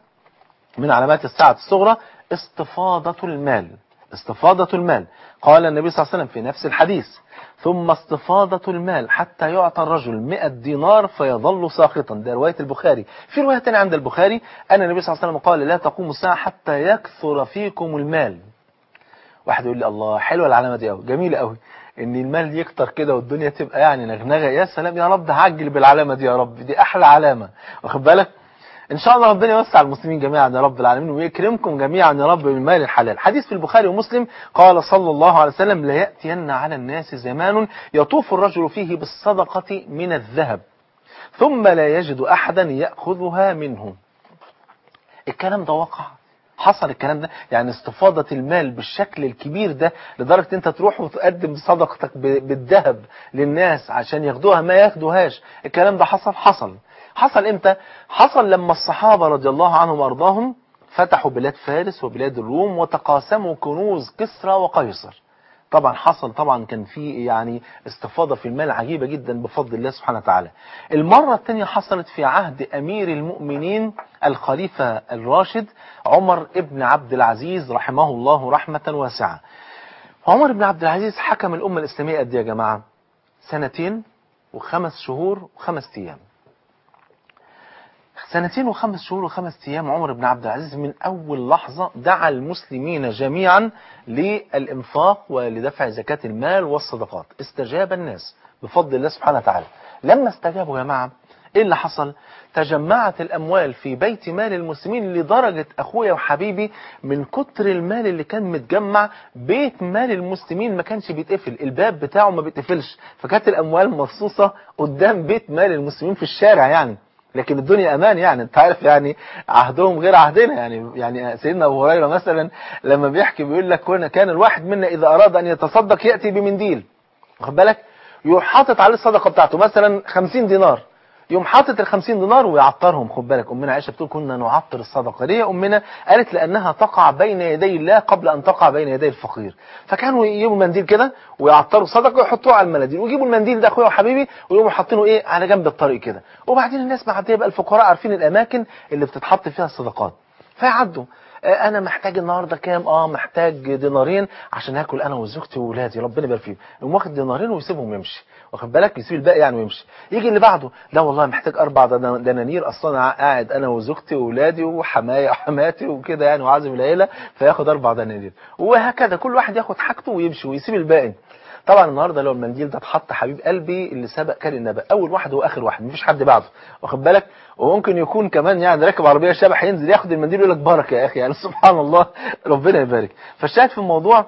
من علامات الساعة الصغرى استفاضة المال. استفاضة المال، قال النبي صلى الله عليه وسلم في نفس الحديث ثم استفاضة المال حتى يعطى الرجل مئة دينار فيظل ساخطا. ده رواية البخاري. في رواية تانية عند البخاري أن النبي صلى الله عليه وسلم قال لا تقوم الساعة حتى يكثر فيكم المال. واحد يقول لي الله حلوه العلامه دي قوي، جميله قوي ان المال يكتر كده والدنيا تبقى يعني نغنغه، يا سلام يا رب، هعجل بالعلامه دي يا رب، دي احلى علامه، واخد بالك؟ ان شاء الله ربنا يوسع المسلمين جميعا يا رب العالمين ويكرمكم جميعا يا رب بالمال الحلال. حديث في البخاري ومسلم قال صلى الله عليه وسلم لا يأتين على الناس زمان يطوف الرجل فيه بالصدقة من الذهب ثم لا يجد أحدا يأخذها منه. الكلام ده وقع، حصل الكلام ده، يعني استفاضة المال بالشكل الكبير ده لدرجة انت تروح وتقدم صدقتك بالذهب للناس عشان ياخدوها ما ياخدوهاش. الكلام ده حصل حصل حصل امتى؟ حصل لما الصحابة رضي الله عنهم وارضاهم فتحوا بلاد فارس وبلاد الروم وتقاسموا كنوز كسرى وقيصر. طبعا حصل طبعا كان في يعني استفاضة في المال عجيبة جدا بفضل الله سبحانه وتعالى. المرة الثانية حصلت في عهد أمير المؤمنين الخليفة الراشد عمر ابن عبد العزيز رحمه الله رحمة واسعة. عمر بن عبد العزيز حكم الأمة الإسلامية قد ايه يا جماعة؟ سنتين وخمس شهور وخمس أيام. سنتين وخمس شهور وخمس أيام عمر بن عبد العزيز من أول لحظة دعا المسلمين جميعا للإنفاق ولدفع زكاة المال والصدقات. استجاب الناس بفضل الله سبحانه وتعالى. لما استجابوا يا جماعة إيه اللي حصل؟ تجمعت الأموال في بيت مال المسلمين لدرجة أخويا وحبيبي من كتر المال اللي كان متجمع بيت مال المسلمين ما كانش بيتقفل، الباب بتاعه ما بيتقفلش، فكانت الأموال مرصوصة قدام بيت مال المسلمين في الشارع يعني. لكن الدنيا امان يعني، انت عارف يعني عهدهم غير عهدنا يعني. يعني سيدنا ابو هريره مثلا لما بيحكي بيقول لك كنا كان الواحد منا اذا اراد ان يتصدق ياتي بمنديل، واخد بالك، يروح حاطط عليه الصدقه بتاعته مثلا خمسين دينار، يوم حاطط ال خمسين دينار ويعطرهم. خد بالك امنا عائشه بتقول كنا نعطر الصدقه. ليه امنا؟ قالت لانها تقع بين يدي الله قبل ان تقع بين يدي الفقير. فكانوا يجيبوا المنديل كده ويعطروا الصدقه ويحطوه على المناديل، ويجيبوا المنديل ده اخويا وحبيبي ويقوموا حاطينه ايه على جنب الطريق كده. وبعدين الناس معديه بقى، الفقراء عارفين الاماكن اللي بتتحط فيها الصدقات فيعدوا. انا محتاج النهارده كام؟ اه محتاج دينارين عشان هاكل انا وزوجتي واولادي، ربنا يبارك فيهم. يقوم واخد دينارين ويسيبهم يمشي، واخد بالك، يسيب الباقي يعني ويمشي. يجي اللي بعده لا والله محتاج اربع دنانير، اصلا انا قاعد انا وزوجتي واولادي وحمايا وحماتي وكده يعني وعازم العيله، فياخد اربع دنانير. وهكذا كل واحد ياخد حاجته ويمشي ويسيب الباقي. طبعا النهارده لو المنديل ده اتحط حبيب قلبي اللي سبق كان النبأ، اول واحد واخر واحد مفيش حد بعده، واخد بالك. وممكن يكون كمان يعني راكب عربيه شبح ينزل ياخد المنديل يقول لك بركه يا اخي يعني سبحان الله ربنا يبارك. فالشاهد في الموضوع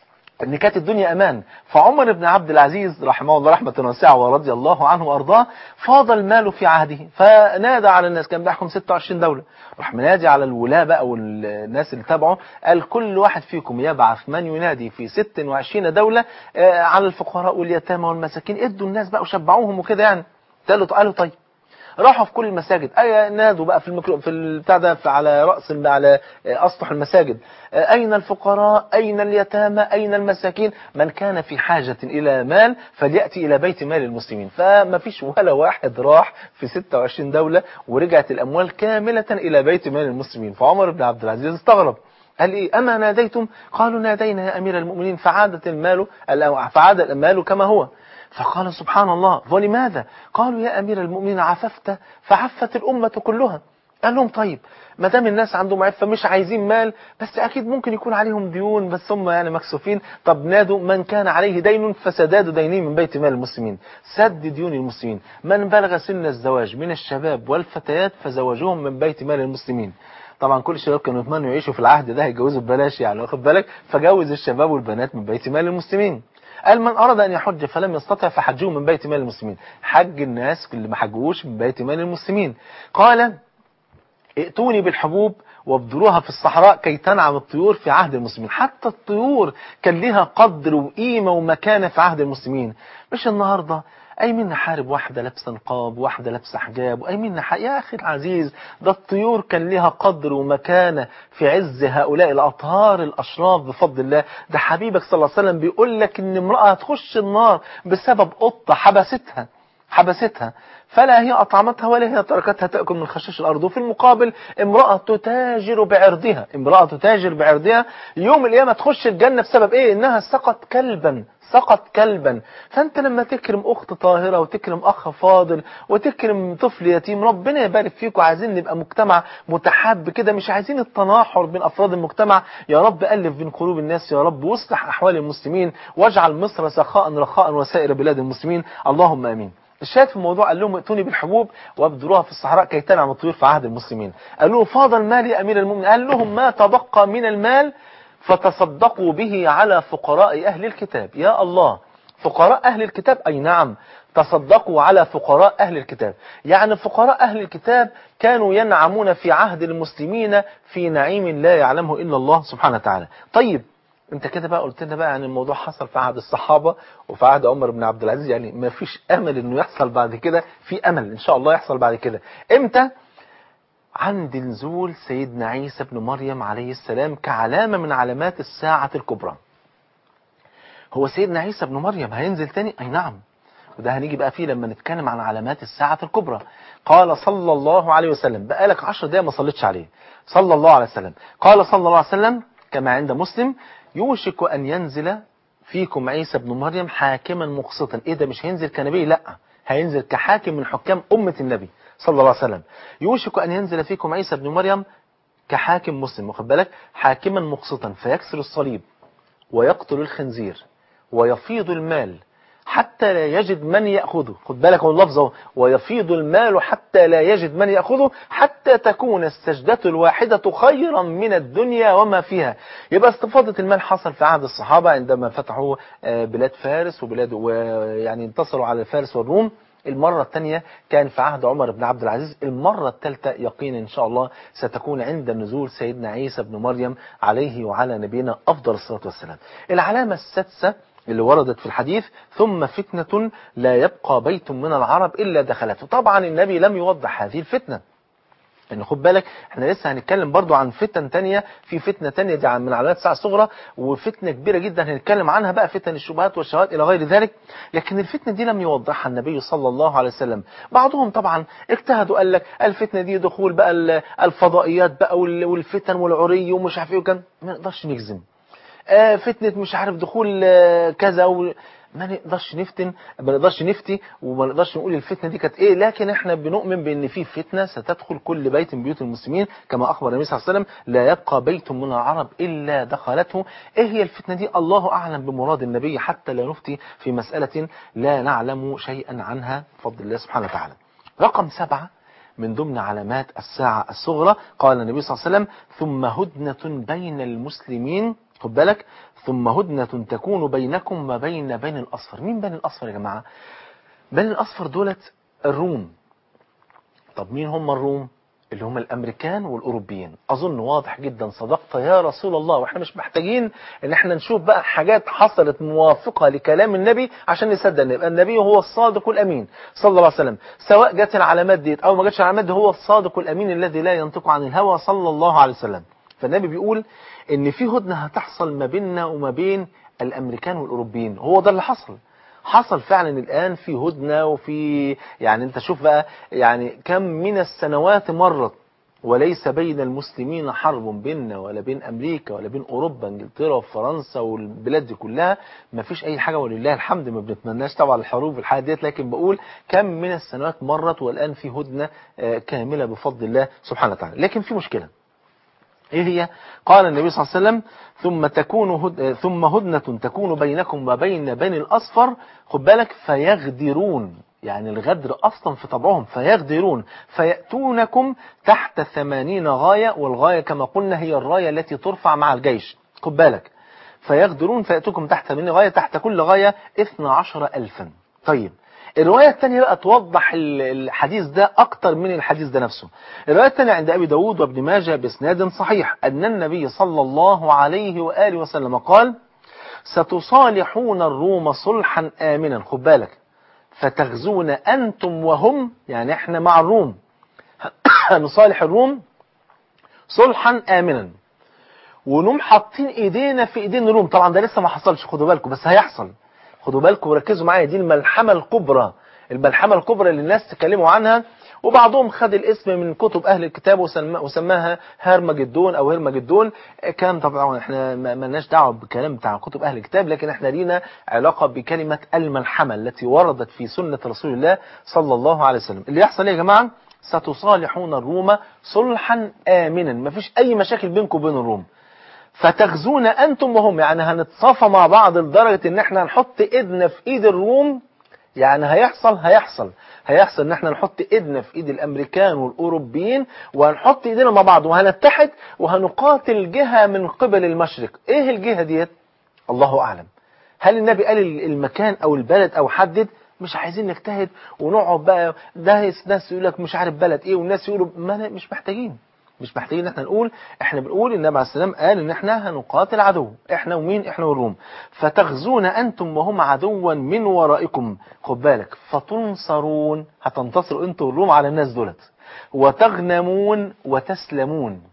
ان كانت الدنيا امان. فعمر بن عبد العزيز رحمه الله رحمه واسعه ورضي الله عنه وارضاه فاض المال في عهده، فنادى على الناس، كان بيحكم ستة وعشرين دوله، راح منادي على الولاة بقى والناس اللي تابعه، قال كل واحد فيكم يبعث من ينادي في ستة وعشرين دوله على الفقراء واليتامى والمساكين، ادوا الناس بقى وشبعوهم وكده يعني. قالوا قالوا طيب. راحوا في كل المساجد، اي نادوا بقى في المكرو في البتاع ده على راس على اسطح المساجد، اين الفقراء اين اليتامى اين المساكين، من كان في حاجه الى مال فلياتي الى بيت مال المسلمين. فما فيش ولا واحد راح في ستة وعشرين دوله، ورجعت الاموال كامله الى بيت مال المسلمين. فعمر بن عبد العزيز استغرب، قال ايه اما ناديتم؟ قالوا نادينا يا امير المؤمنين فعادت المال فعاد المال كما هو. فقال سبحان الله ولماذا؟ قالوا يا أمير المؤمنين عففت فعفت الأمة كلها. قال لهم طيب ما دام الناس عندهم عفة مش عايزين مال، بس أكيد ممكن يكون عليهم ديون بس هم يعني مكسوفين، طب نادوا من كان عليه دين فسداد دينه من بيت مال المسلمين، سد ديون المسلمين، من بلغ سن الزواج من الشباب والفتيات فزوجوهم من بيت مال المسلمين. طبعا كل الشباب كانوا يتمنوا يعيشوا في العهد ده يتجوزوا ببلاش يعني، واخد بالك، فجوز الشباب والبنات من بيت مال المسلمين. قال من أراد أن يحج فلم يستطع فحجوه من بيت مال المسلمين، حج الناس اللي ما حجوش من بيت مال المسلمين. قال ائتوني بالحبوب وابذروها في الصحراء كي تنعم الطيور في عهد المسلمين. حتى الطيور كان لها قدر وقيمة ومكانة في عهد المسلمين، مش النهاردة أي منا حارب واحدة لابسة نقاب واحدة لابسة حجاب وأي منا ح... يا أخي العزيز ده الطيور كان لها قدر ومكانة في عز هؤلاء الأطهار الأشراف بفضل الله. ده حبيبك صلى الله عليه وسلم بيقول لك إن امرأة هتخش النار بسبب قطة حبستها حبستها فلا هي أطعمتها ولا هي تركتها تأكل من خشاش الأرض، وفي المقابل امرأة تتاجر بعرضها امرأة تتاجر بعرضها يوم القيامة تخش الجنة بسبب إيه؟ إنها سقط كلبا سقط كلبا. فأنت لما تكرم أخت طاهرة وتكرم أخ فاضل وتكرم طفل يتيم ربنا يبارك فيك. وعايزين نبقى مجتمع متحاب كده، مش عايزين التناحر بين أفراد المجتمع. يا رب ألف بين قلوب الناس يا رب، واصلح أحوال المسلمين واجعل مصر سخاء رخاء وسائر بلاد المسلمين، اللهم آمين. الشاهد في الموضوع قال لهم ائتوني بالحبوب وابذروها في الصحراء كي تنعم الطيور في عهد المسلمين. قالوا له فاض المال يا أمير المؤمنين. قال لهم ما تبقى من المال فتصدقوا به على فقراء أهل الكتاب. يا الله، فقراء أهل الكتاب؟ أي نعم، تصدقوا على فقراء أهل الكتاب. يعني فقراء أهل الكتاب كانوا ينعمون في عهد المسلمين في نعيم لا يعلمه إلا الله سبحانه وتعالى. طيب انت كده بقى قلت لنا بقى يعني الموضوع حصل في عهد الصحابة وفي عهد عمر بن عبد العزيز، يعني ما فيش امل انه يحصل بعد كده. في امل ان شاء الله يحصل بعد كده. امتى؟ عند نزول سيدنا عيسى بن مريم عليه السلام كعلامة من علامات الساعة الكبرى. هو سيدنا عيسى بن مريم هينزل تاني؟ اي نعم، وده هنيجي بقى فيه لما نتكلم عن علامات الساعة الكبرى. قال صلى الله عليه وسلم، بقى لك عشر دقايق ما صليتش عليه، صلى الله عليه وسلم، قال صلى الله عليه وسلم كما عند مسلم: يوشك أن ينزل فيكم عيسى بن مريم حاكما مقسطا. إيه ده؟ مش هينزل كنبي، لا، هينزل كحاكم من حكام أمة النبي صلى الله عليه وسلم. يوشك أن ينزل فيكم عيسى بن مريم كحاكم مسلم، واخد بالك، حاكما مقسطا فيكسر الصليب ويقتل الخنزير ويفيض المال حتى لا يجد من يأخذه. خد بالك من اللفظ، ويفيض المال حتى لا يجد من يأخذه حتى تكون السجدة الواحدة خيرا من الدنيا وما فيها. يبقى استفاضة المال حصل في عهد الصحابة عندما فتحوا بلاد فارس وبلاد ويعني انتصروا على فارس والروم. المرة الثانية كان في عهد عمر بن عبد العزيز. المرة الثالثة يقينا إن شاء الله ستكون عند نزول سيدنا عيسى بن مريم عليه وعلى نبينا أفضل الصلاة والسلام. العلامة السادسة اللي وردت في الحديث: ثم فتنة لا يبقى بيت من العرب إلا دخلته. طبعا النبي لم يوضح هذه الفتنة، يعني خد بالك احنا لسه هنتكلم برضو عن فتن تانية. في فتنة تانية دي من علامات الساعة الصغرى، وفتنة كبيرة جدا هنتكلم عنها بقى، فتن الشبهات والشهوات إلى غير ذلك. لكن الفتنة دي لم يوضحها النبي صلى الله عليه وسلم. بعضهم طبعا اجتهدوا، قال لك الفتنة دي دخول بقى الفضائيات بقى والفتن والعري ومش عارف ايه، وكان ما نقدرش نجزم. آه فتنة مش عارف دخول آه كذا و... ما نقدرش نفتن، ما نقدرش نفتي، وما نقدرش نقول الفتنة دي كانت ايه. لكن احنا بنؤمن بان في فتنة ستدخل كل بيت من بيوت المسلمين كما اخبر النبي صلى الله عليه وسلم: لا يبقى بيت من العرب الا دخلته. ايه هي الفتنة دي؟ الله اعلم بمراد النبي، حتى لا نفتي في مسألة لا نعلم شيئا عنها بفضل الله سبحانه وتعالى. رقم سبعة من ضمن علامات الساعة الصغرى، قال النبي صلى الله عليه وسلم: ثم هدنة بين المسلمين. خد بالك، ثم هدنة تكون بينكم ما بين بني الأصفر. مين بني الأصفر يا جماعة؟ بني الأصفر دولت الروم. طب مين هم الروم؟ اللي هم الأمريكان والأوروبيين. أظن واضح جدا، صدقت يا رسول الله. وإحنا مش محتاجين إن إحنا نشوف بقى حاجات حصلت موافقة لكلام النبي عشان نصدق النبي. النبي هو الصادق الأمين صلى الله عليه وسلم، سواء جت العلامات دي أو ما جتش العلامات دي، هو الصادق الأمين الذي لا ينطق عن الهوى صلى الله عليه وسلم. فالنبي بيقول ان في هدنة هتحصل ما بيننا وما بين الامريكان والاوروبيين. هو ده اللي حصل، حصل فعلا الان في هدنة. وفي يعني انت شوف بقى، يعني كم من السنوات مرت وليس بين المسلمين حرب بيننا ولا بين امريكا ولا بين اوروبا، انجلترا وفرنسا والبلاد دي كلها، ما فيش اي حاجة ولله الحمد. ما بنتمناش طبعا الحروب والحاجات ديت، لكن بقول كم من السنوات مرت والان في هدنة كاملة بفضل الله سبحانه وتعالى. لكن في مشكلة، ايه هي؟ قال النبي صلى الله عليه وسلم: ثم تكون هد... ثم هدنة تكون بينكم وبين بني الأصفر. خد بالك، فيغدرون، يعني الغدر أصلا في طبعهم، فيغدرون فيأتونكم تحت ثمانين غاية، والغاية كما قلنا هي الراية التي ترفع مع الجيش. خد بالك، فيغدرون فيأتوكم تحت ثمانين غاية، تحت كل غاية اثنا عشر ألفا. طيب الرواية الثانية بقى توضح الحديث ده أكتر من الحديث ده نفسه. الرواية الثانية عند أبي داود وابن ماجه بإسناد صحيح أن النبي صلى الله عليه وآله وسلم قال: ستصالحون الروم صلحا آمنا. خد بالك، فتغزون أنتم وهم، يعني احنا مع الروم نصالح الروم صلحا آمنا، ونوم حاطين ايدينا في ايدين الروم. طبعا ده لسه ما حصلش، خدوا بالكم، بس هيحصل. خدوا بالكم وركزوا معايا، دي الملحمة الكبرى، الملحمة الكبرى اللي الناس تكلموا عنها، وبعضهم خد الاسم من كتب أهل الكتاب وسماها هرمجدون أو هرمجدون. كان طبعا احنا ما لناش دعوه بالكلام بتاع كتب أهل الكتاب، لكن احنا لينا علاقة بكلمة الملحمة التي وردت في سنة رسول الله صلى الله عليه وسلم. اللي يحصل ايه يا جماعة؟ ستصالحون الروم صلحا آمنا، ما فيش أي مشاكل بينكم وبين الروم. فتغزون أنتم وهم، يعني هنتصافى مع بعض لدرجة ان احنا نحط ايدنا في ايد الروم يعني هيحصل هيحصل هيحصل ان احنا نحط ايدنا في ايد الامريكان والاوروبيين وهنحط ايدينا مع بعض وهنتحد وهنقاتل جهة من قبل المشرق. ايه الجهة ديت؟ الله اعلم. هل النبي قال المكان او البلد او حدد؟ مش عايزين نجتهد ونقعد بقى ده ناس يقول لك مش عارف بلد ايه والناس يقولوا ما مش محتاجين مش محتاجين ان احنا نقول. احنا بنقول النبي عليه السلام قال ان احنا هنقاتل عدو. احنا ومين؟ احنا والروم. فتغزون انتم وهم عدوا من ورائكم. خد بالك، فتنصرون، هتنتصروا انتم والروم على الناس دولت، وتغنمون وتسلمون،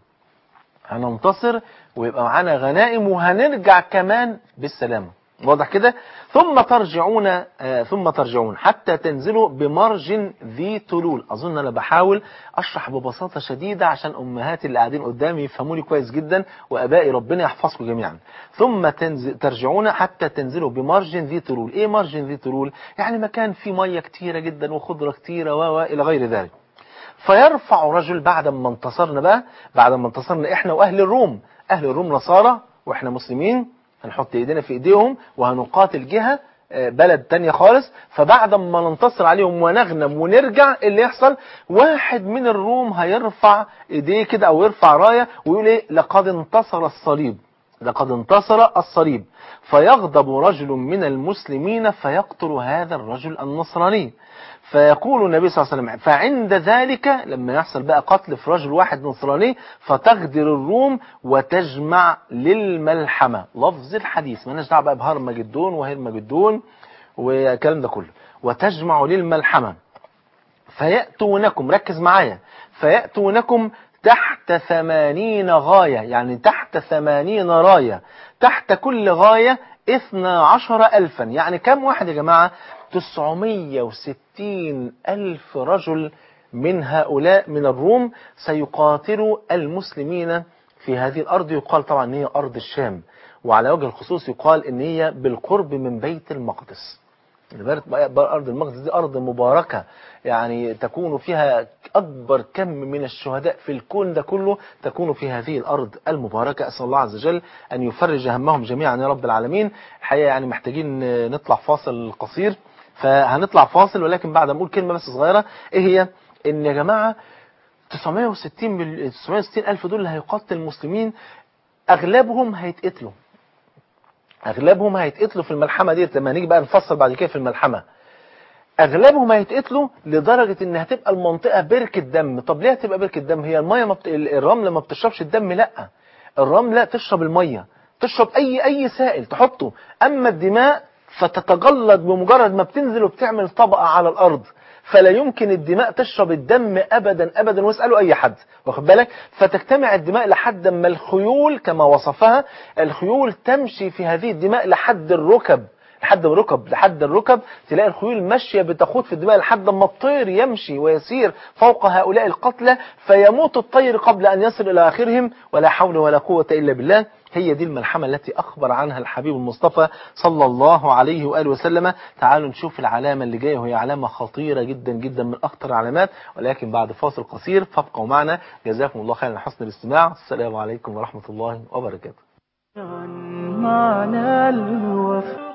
هننتصر ويبقى معانا غنائم وهنرجع كمان بالسلامة. واضح كده؟ ثم ترجعون آه ثم ترجعون حتى تنزلوا بمرج ذي تلول. اظن انا بحاول اشرح ببساطة شديدة عشان امهاتي اللي قاعدين قدامي يفهموني كويس جدا، وابائي ربنا يحفظكم جميعا. ثم تنزل ترجعون حتى تنزلوا بمرج ذي تلول. ايه مرج ذي تلول؟ يعني مكان فيه مية كتيرة جدا وخضرة كتيرة و الى غير ذلك. فيرفع رجل بعد ما انتصرنا بقى، بعد ما انتصرنا احنا واهل الروم، اهل الروم نصارى واحنا مسلمين، هنحط ايدينا في ايديهم وهنقاتل جهة بلد تانية خالص. فبعد ما ننتصر عليهم ونغنم ونرجع، اللي يحصل واحد من الروم هيرفع ايديه كده او يرفع راية ويقول ايه؟ لقد انتصر الصليب، لقد انتصر الصليب. فيغضب رجل من المسلمين فيقتل هذا الرجل النصراني. فيقول النبي صلى الله عليه وسلم فعند ذلك لما يحصل بقى قتل في رجل واحد نصراني فتغدر الروم وتجمع للملحمة. لفظ الحديث، ما نجدع بقى بهرمجدون وهرمجدون والكلام ده كله. وتجمع للملحمة فيأتونكم، ركز معايا، فيأتونكم تحت ثمانين غاية، يعني تحت ثمانين راية، تحت كل غاية اثنا عشر ألفا. يعني كم واحد يا جماعة؟ تسعمية وستين ألف رجل من هؤلاء من الروم سيقاتلوا المسلمين في هذه الأرض. يقال طبعا أن هي أرض الشام، وعلى وجه الخصوص يقال أن هي بالقرب من بيت المقدس. أرض المقدس دي أرض مباركة، يعني تكون فيها أكبر كم من الشهداء في الكون ده كله تكون في هذه الأرض المباركة. أسأل الله عز وجل أن يفرج همهم جميعا يا رب العالمين. الحقيقة يعني محتاجين نطلع فاصل قصير، فهنطلع فاصل، ولكن بعد ما أقول كلمة بس صغيرة. إيه هي؟ إن يا جماعة تسعمية وستين ألف دول اللي هيقاتل المسلمين أغلبهم هيتقتلوا، اغلبهم هيتقتلوا في الملحمه ديت. لما هنيجي بقى نفصل بعد كده في الملحمه، اغلبهم هيتقتلوا لدرجه ان هتبقى المنطقه بركه دم. طب ليه هتبقى بركه دم؟ هي الميه ما بت... الرمله ما بتشربش الدم، لا، الرمله تشرب الميه، تشرب اي اي سائل تحطه. اما الدماء فتتجلط بمجرد ما بتنزل وبتعمل طبقه على الارض، فلا يمكن الدماء تشرب الدم ابدا ابدا، واسالوا اي حد، واخد بالك؟ فتجتمع الدماء لحد ما الخيول كما وصفها، الخيول تمشي في هذه الدماء لحد الركب، لحد الركب لحد الركب تلاقي الخيول ماشيه بتخوض في الدماء لحد ما الطير يمشي ويسير فوق هؤلاء القتلى، فيموت الطير قبل ان يصل الى اخرهم، ولا حول ولا قوه الا بالله. هي دي الملحمة التي أخبر عنها الحبيب المصطفى صلى الله عليه وآله وسلم. تعالوا نشوف العلامة اللي جاية، وهي علامة خطيرة جدا جدا من أخطر العلامات، ولكن بعد فاصل قصير. فابقوا معنا، جزاكم الله خيرا حسن الاستماع. السلام عليكم ورحمة الله وبركاته. معنى الوفاء.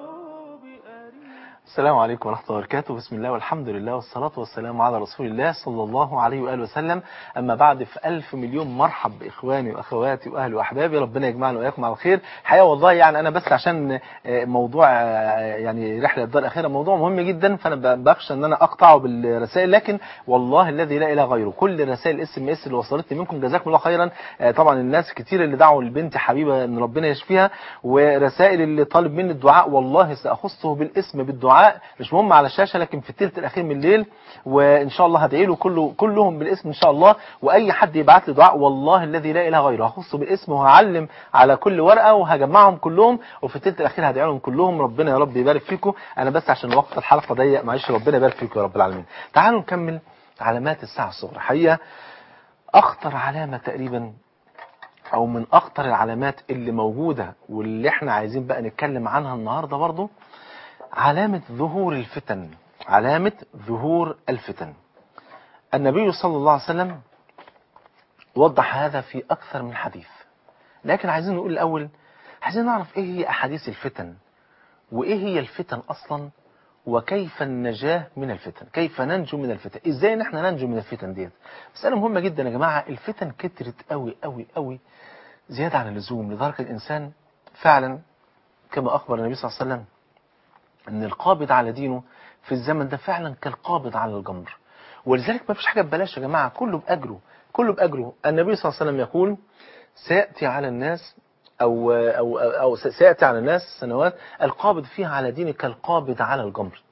السلام عليكم ورحمة الله وبركاته. بسم الله والحمد لله والصلاة والسلام على رسول الله صلى الله عليه وآله وسلم. أما بعد، في ألف مليون مرحب بإخواني وأخواتي وأهلي وأحبابي، ربنا يجمعنا وإياكم على الخير. الحقيقة والله يعني أنا بس عشان موضوع يعني رحلة الدار الأخيرة موضوع مهم جدا، فأنا بخشى أن أنا أقطعه بالرسائل، لكن والله الذي لا إله غيره كل رسائل الاس ام اس اللي وصلتني منكم جزاكم الله خيرا. طبعا الناس كتير اللي دعوا لبنتي حبيبة أن ربنا يشفيها، ورسائل اللي طالب مني الدعاء، والله سأخصه بالاسم بالدعاء، مش مهم على الشاشة لكن في الثلث الأخير من الليل، وإن شاء الله هدعي له كله كلهم بالاسم إن شاء الله. وأي حد يبعت لي دعاء والله الذي لا إله غيره هخصه بالاسم، وهعلم على كل ورقة وهجمعهم كلهم، وفي الثلث الأخير هدعي لهم كلهم. ربنا يا رب يبارك فيكم. أنا بس عشان وقت الحلقة ضيق، معلش، ربنا يبارك فيكم يا رب العالمين. تعالوا نكمل علامات الساعة الصغرى. حقيقة أخطر علامة تقريبا، أو من أخطر العلامات اللي موجودة واللي احنا عايزين بقى نتكلم عنها النهاردة برضو، علامة ظهور الفتن. علامة ظهور الفتن. النبي صلى الله عليه وسلم وضح هذا في أكثر من حديث، لكن عايزين نقول الأول، عايزين نعرف إيه هي أحاديث الفتن، وإيه هي الفتن أصلا، وكيف النجاة من الفتن، كيف ننجو من الفتن، ازاي نحن ننجو من الفتن ديت. مسألة مهمة جدا يا جماعة. الفتن كترت قوي قوي قوي زيادة عن اللزوم، لدرجة الإنسان فعلا كما أخبر النبي صلى الله عليه وسلم أن القابض على دينه في الزمن ده فعلا كالقابض على الجمر. ولذلك ما فيش حاجة ببلاش يا جماعة، كله بأجره، كله بأجره. النبي صلى الله عليه وسلم يقول سيأتي على الناس أو, أو, أو, أو سيأتي على الناس سنوات القابض فيها على دينه كالقابض على الجمر.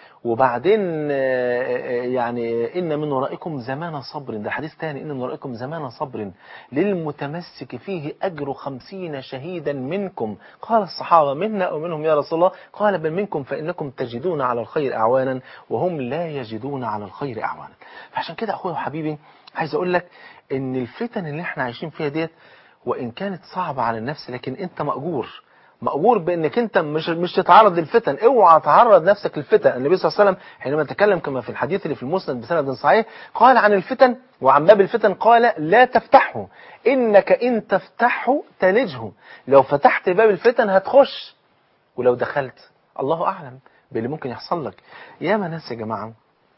وبعدين يعني إن من ورائكم زمان صبر، ده حديث تاني، إن من ورائكم زمان صبر للمتمسك فيه أجر خمسين شهيدا منكم. قال الصحابة منا أو منهم يا رسول الله؟ قال بل منكم فإنكم تجدون على الخير أعوانا وهم لا يجدون على الخير أعوانا. فعشان كده أخويا وحبيبي عايز أقول لك إن الفتن اللي احنا عايشين فيها ديت وإن كانت صعبة على النفس لكن أنت مأجور، مأمور بأنك أنت مش مش تتعرض للفتن. اوعى تعرض نفسك للفتن. النبي صلى الله عليه وسلم حينما تكلم كما في الحديث اللي في المسند بسند صحيح قال عن الفتن وعن باب الفتن قال لا تفتحه إنك إن تفتحه تلجه. لو فتحت باب الفتن هتخش، ولو دخلت الله أعلم باللي ممكن يحصل لك. ياما ناس يا جماعة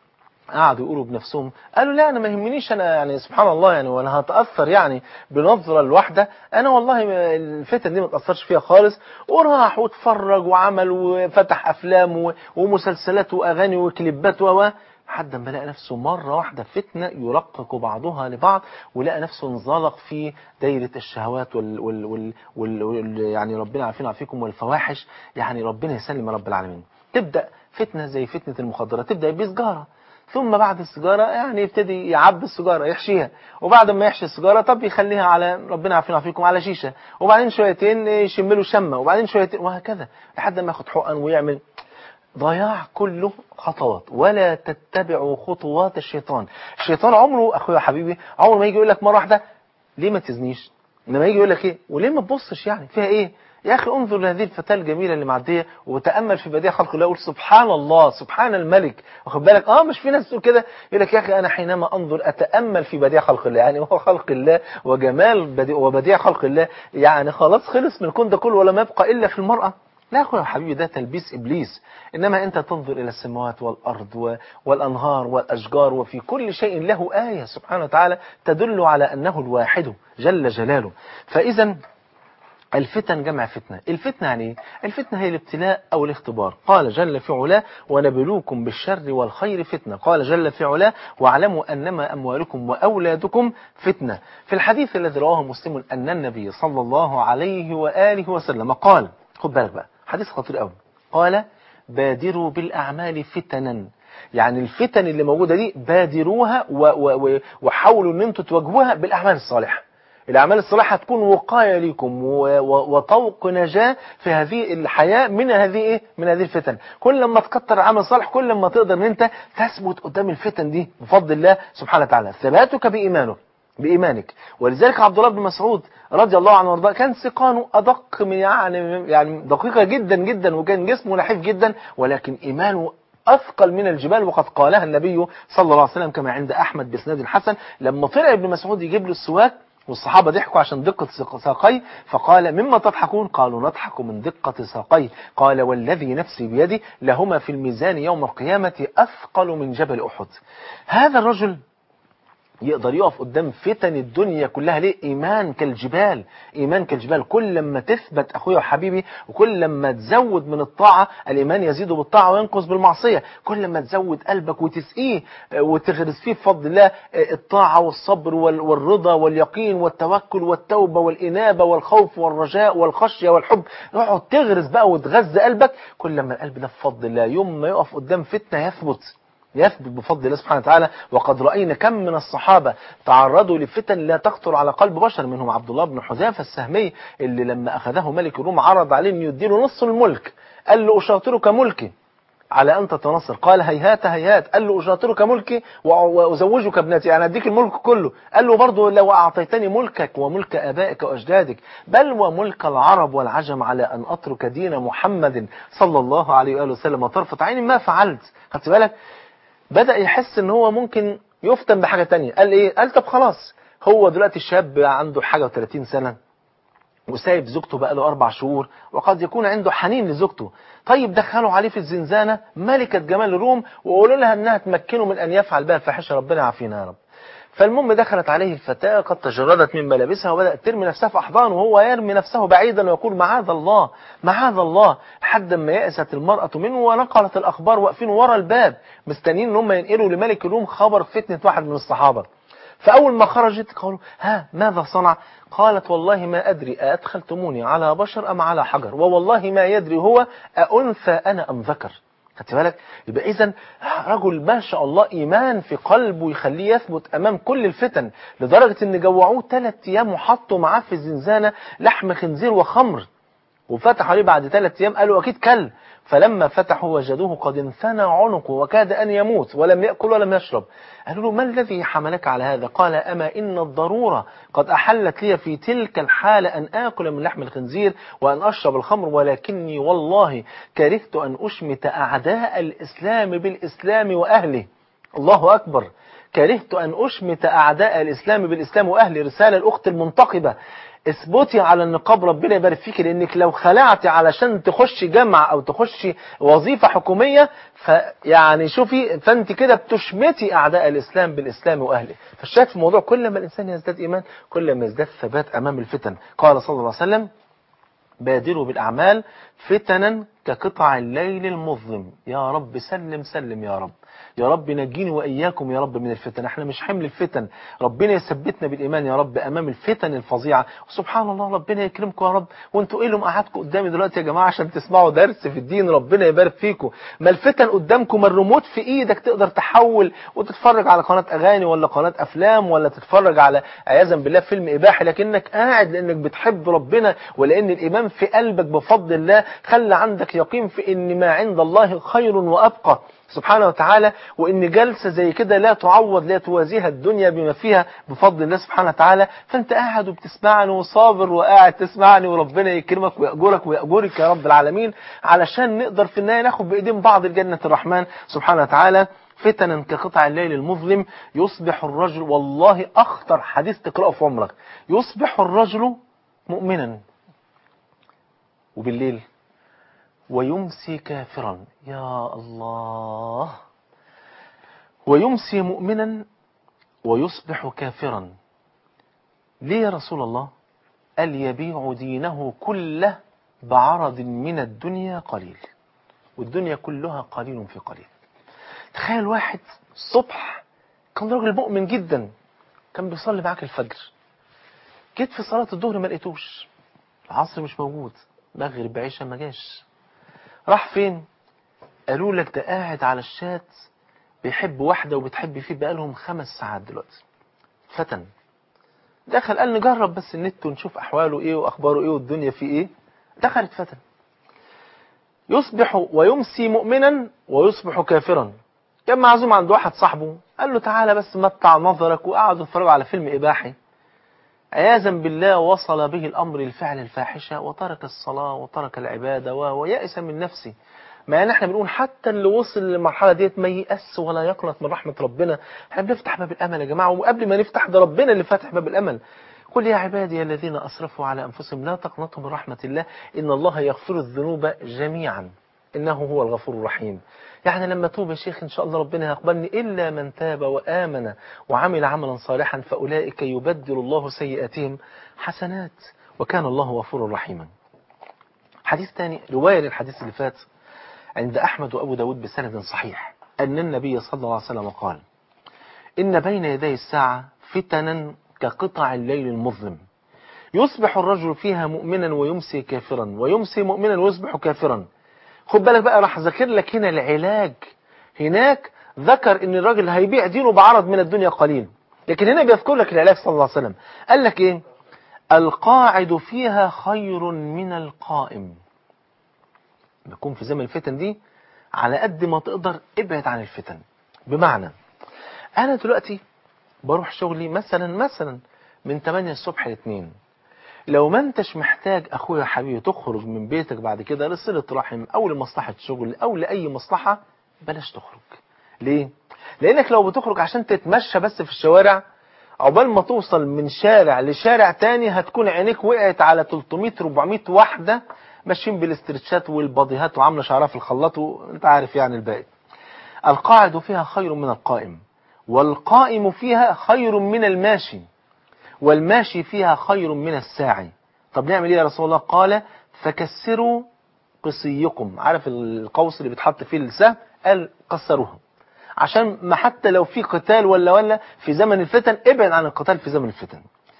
قعدوا يقولوا بنفسهم قالوا لا انا ما يهمنيش، انا يعني سبحان الله يعني وانا هتاثر يعني بنظره الواحده، انا والله الفتن دي ما تاثرش فيها خالص. وراح واتفرج وعمل وفتح افلام ومسلسلات واغاني وكليبات و لحد ما لقى نفسه مره واحده فتنه يرقق بعضها لبعض، ولقى نفسه انزلق في دايره الشهوات وال, وال, وال, وال, وال يعني ربنا عافينا وعافيكم والفواحش، يعني ربنا يسلم يا رب العالمين. تبدا فتنه زي فتنه المخدرات، تبدا بسجاره، ثم بعد السيجارة يعني يبتدي يعبي السيجارة يحشيها، وبعد ما يحشي السيجارة طب يخليها على ربنا عافينا فيكم على شيشة، وبعدين شويتين يشم له شمة، وبعدين شويتين وهكذا لحد ما ياخد حقن ويعمل. ضياع كله خطوات. ولا تتبعوا خطوات الشيطان. الشيطان عمره اخويا حبيبي عمره ما يجي يقول لك مرة واحدة ليه ما تزنيش، انما يجي يقول لك ايه وليه ما تبصش، يعني فيها ايه يا أخي، انظر لهذه الفتاة الجميلة اللي معدية وتأمل في بديع خلق الله، وقول سبحان الله سبحان الملك. واخد بالك اه مش في ناس تقول كده يقول لك يا أخي أنا حينما أنظر أتأمل في بديع خلق الله، يعني هو خلق الله وجمال بديع وبديع خلق الله، يعني خلاص خلص من الكون ده كله ولا ما يبقى إلا في المرأة. لا يا أخويا حبيبي ده تلبيس إبليس. إنما أنت تنظر إلى السماوات والأرض والأنهار والأشجار وفي كل شيء له آية سبحانه وتعالى تدل على أنه الواحد جل جلاله. فإذا الفتن جمع فتنة. الفتنة يعني ايه؟ الفتنة هي الابتلاء أو الاختبار. قال جل في علاه ونبلوكم بالشر والخير فتنة. قال جل في علاه واعلموا أنما أموالكم وأولادكم فتنة. في الحديث الذي رواه مسلم أن النبي صلى الله عليه وآله وسلم قال، خد بالك بقى حديث خطير قوي، قال بادروا بالأعمال فتنا، يعني الفتن اللي موجودة دي بادروها وحاولوا أن انتم تواجهوها بالأعمال الصالحة. الأعمال الصالحة هتكون وقاية لكم وطوق نجاة في هذه الحياة من هذه إيه؟ من هذه الفتن. كل ما تكتر عمل صالح كل ما تقدر ان انت تثبت قدام الفتن دي بفضل الله سبحانه وتعالى. ثباتك بإيمانك بإيمانك. ولذلك عبد الله بن مسعود رضي الله عنه وارضاه كان سقانه أدق من يعني يعني دقيقة جدا جدا، وكان جسمه نحيف جدا، ولكن إيمانه أثقل من الجبال. وقد قالها النبي صلى الله عليه وسلم كما عند أحمد بإسناد حسن، لما طلع ابن مسعود يجيب له السواك والصحابة ضحكوا عشان دقة ساقيه، فقال مما تضحكون؟ قالوا نضحك من دقة ساقيه. قال والذي نفسي بيدي لهما في الميزان يوم القيامة أثقل من جبل أحد. هذا الرجل يقدر يقف قدام فتن الدنيا كلها. ليه؟ إيمان كالجبال، إيمان كالجبال. كل لما تثبت أخويا وحبيبي وكل لما تزود من الطاعة، الإيمان يزيد بالطاعة وينقص بالمعصية، كل لما تزود قلبك وتسقيه وتغرس فيه بفضل الله الطاعة والصبر والرضا واليقين والتوكل والتوبة والإنابة والخوف والرجاء والخشية والحب، اقعد تغرس بقى وتغذى قلبك. كل لما القلب ده بفضل الله يوم ما يقف قدام فتنة يثبت يثبت بفضل الله سبحانه وتعالى. وقد رأينا كم من الصحابة تعرضوا لفتن لا تخطر على قلب بشر، منهم عبد الله بن حذافة السهمي اللي لما أخذه ملك الروم عرض عليه أن يديله نص الملك، قال له أشاطرك ملكي على أن تتنصر، قال هيهات هيهات، قال له أشاطرك ملكي وأزوجك ابنتي، يعني أديك الملك كله، قال له برضه لو أعطيتني ملكك وملك آبائك وأجدادك بل وملك العرب والعجم على أن أترك دين محمد صلى الله عليه وآله وسلم طرفة عين ما فعلت. خدت بالك؟ بدأ يحس ان هو ممكن يفتن بحاجة تانية. قال ايه؟ قال طب خلاص، هو دلوقتي الشاب عنده حاجة وثلاثين سنة وسايب زوجته بقاله أربع شهور، وقد يكون عنده حنين لزوجته. طيب دخلوا عليه في الزنزانة ملكة جمال الروم وقولوا لها أنها تمكنه من أن يفعل بها الفاحشة، ربنا يعافينا يا رب. فالمهم دخلت عليه الفتاة قد تجردت من ملابسها وبدأت ترمي نفسها في أحضانه وهو يرمي نفسه بعيدا ويقول معاذ الله معاذ الله، لحد ما يأست المرأة منه ونقلت الأخبار واقفين ورا الباب مستنيين ان هم ينقلوا لملك الروم خبر فتنة واحد من الصحابة. فأول ما خرجت قالوا ها ماذا صنع؟ قالت والله ما أدري أدخلتموني على بشر أم على حجر، ووالله ما يدري هو أأنثى أنا أم ذكر. خدت بالك؟ يبقى إذن رجل ما شاء الله إيمان في قلبه يخليه يثبت أمام كل الفتن، لدرجة إن جوعوه ثلاث أيام وحطوا معاه في الزنزانة لحم خنزير وخمر، وفتحوا عليه بعد ثلاث أيام قالوا أكيد كل. فلما فتحوا وجدوه قد انثنى عنقه وكاد أن يموت ولم يأكل ولم يشرب. قالوا له ما الذي حملك على هذا؟ قال أما إن الضرورة قد أحلت لي في تلك الحالة أن آكل من لحم الخنزير وأن أشرب الخمر، ولكني والله كرهت أن أشمت أعداء الإسلام بالإسلام وأهله. الله أكبر. كرهت أن أشمت أعداء الإسلام بالإسلام وأهله. رسالة الأخت المنتقبة، اثبتي على النقاب ربنا يبارك فيك، لانك لو خلعتي علشان تخشي جامعة او تخشي وظيفة حكومية فيعني شوفي فانت كده بتشمتي اعداء الاسلام بالاسلام واهله. فالشاهد في الموضوع كل ما الانسان يزداد ايمان كل ما يزداد ثبات امام الفتن. قال صلى الله عليه وسلم بادروا بالاعمال فتنا كقطع الليل المظلم. يا رب سلم سلم يا رب، يا رب نجيني وإياكم يا رب من الفتن. احنا مش حمل الفتن، ربنا يثبتنا بالإيمان يا رب أمام الفتن الفظيعة. وسبحان الله ربنا يكرمكم يا رب. وانتوا ايه اللي مقعدكم قدامي دلوقتي يا جماعة عشان تسمعوا درس في الدين؟ ربنا يبارك فيكم. ما الفتن قدامكم، ما الريموت في ايدك تقدر تحول وتتفرج على قناة أغاني ولا قناة أفلام ولا تتفرج على عياذا بالله فيلم إباحي، لكنك قاعد لأنك بتحب ربنا ولأن الإيمان في قلبك بفضل الله خلى عندك يقين في ان ما عند الله خير وأبقى سبحانه وتعالى، وان جلسة زي كده لا تعوض لا توازيها الدنيا بما فيها بفضل الله سبحانه وتعالى. فانت قاعد وبتسمعني وصابر وقاعد تسمعني، وربنا يكرمك ويأجرك ويأجرك يا رب العالمين، علشان نقدر في النهاية ناخد بإيدين بعض الجنة الرحمن سبحانه وتعالى. فتنا كقطع الليل المظلم يصبح الرجل، والله أخطر حديث تقرأه في عمرك، يصبح الرجل مؤمنا وبالليل ويمسي كافرا. يا الله. ويمسي مؤمنا ويصبح كافرا. ليه يا رسول الله؟ قال يبيع دينه كله بعرض من الدنيا قليل، والدنيا كلها قليل في قليل. تخيل واحد الصبح كان راجل مؤمن جدا، كان بيصلي معاك الفجر، جيت في صلاة الظهر ما لقيتوش، العصر مش موجود، مغرب عشاء ما جاش، راح فين؟ قالوا لك ده قاعد على الشات بيحب واحدة وبتحب فيه بقالهم خمس ساعات دلوقتي. فتن. دخل قال نجرب بس النت ونشوف أحواله إيه وأخباره إيه والدنيا فيه إيه. دخلت فتن. يصبح ويمسي مؤمنا ويصبح كافرا. كان معزوم عند واحد صاحبه قال له تعالى بس متع نظرك، وقعدوا يتفرجوا على فيلم إباحي. عياذا بالله وصل به الأمر لفعل الفاحشة وترك الصلاة وترك العبادة ويأس من نفسه. ما احنا بنقول حتى اللي وصل للمرحلة ديت ما يأس ولا يقنط من رحمة ربنا. احنا بنفتح باب الأمل يا جماعة، وقبل ما نفتح ده ربنا اللي فاتح باب الأمل. قل يا عبادي الذين أسرفوا على أنفسهم لا تقنطوا من رحمة الله إن الله يغفر الذنوب جميعا إنه هو الغفور الرحيم. يعني لما توب يا شيخ إن شاء الله ربنا يقبلني، إلا من تاب وآمن وعمل عملا صالحا فأولئك يبدل الله سيئاتهم حسنات وكان الله غفورا رحيما. حديث ثاني رواية للحديث اللي فات عند أحمد وأبو داود بسند صحيح أن النبي صلى الله عليه وسلم قال إن بين يدي الساعة فتنا كقطع الليل المظلم يصبح الرجل فيها مؤمنا ويمسي كافرا ويمسي مؤمنا ويصبح كافرا. خد بالك بقى، راح ذكر لك هنا العلاج. هناك ذكر ان الراجل هيبيع دينه بعرض من الدنيا قليل، لكن هنا بيذكر لك العلاج صلى الله عليه وسلم. قال لك ايه؟ القاعد فيها خير من القائم. بيكون في زمن الفتن دي على قد ما تقدر ابعد عن الفتن. بمعنى انا دلوقتي بروح شغلي مثلا مثلا من ثمانية الصبح ل اثنين، لو ما انتش محتاج اخويا حبيبي تخرج من بيتك بعد كده لصلة رحم او لمصلحة شغل او لاي مصلحة، بلاش تخرج. ليه؟ لانك لو بتخرج عشان تتمشى بس في الشوارع عقبال ما توصل من شارع لشارع تاني هتكون عينيك وقعت على ثلاثمائة أربعمائة واحدة ماشيين بالاسترتشات والباديهات وعامله شعرها في الخلاط وانت عارف يعني الباقي. القاعد فيها خير من القائم، والقائم فيها خير من الماشي، والماشي فيها خير من الساعي. طب نعمل ايه يا رسول الله؟ قال فكسروا قصيكم. عارف القوس اللي بيتحط فيه السهم؟ قال كسروها، عشان ما حتى لو في قتال ولا ولا في زمن الفتن ابعد عن القتال في زمن الفتن.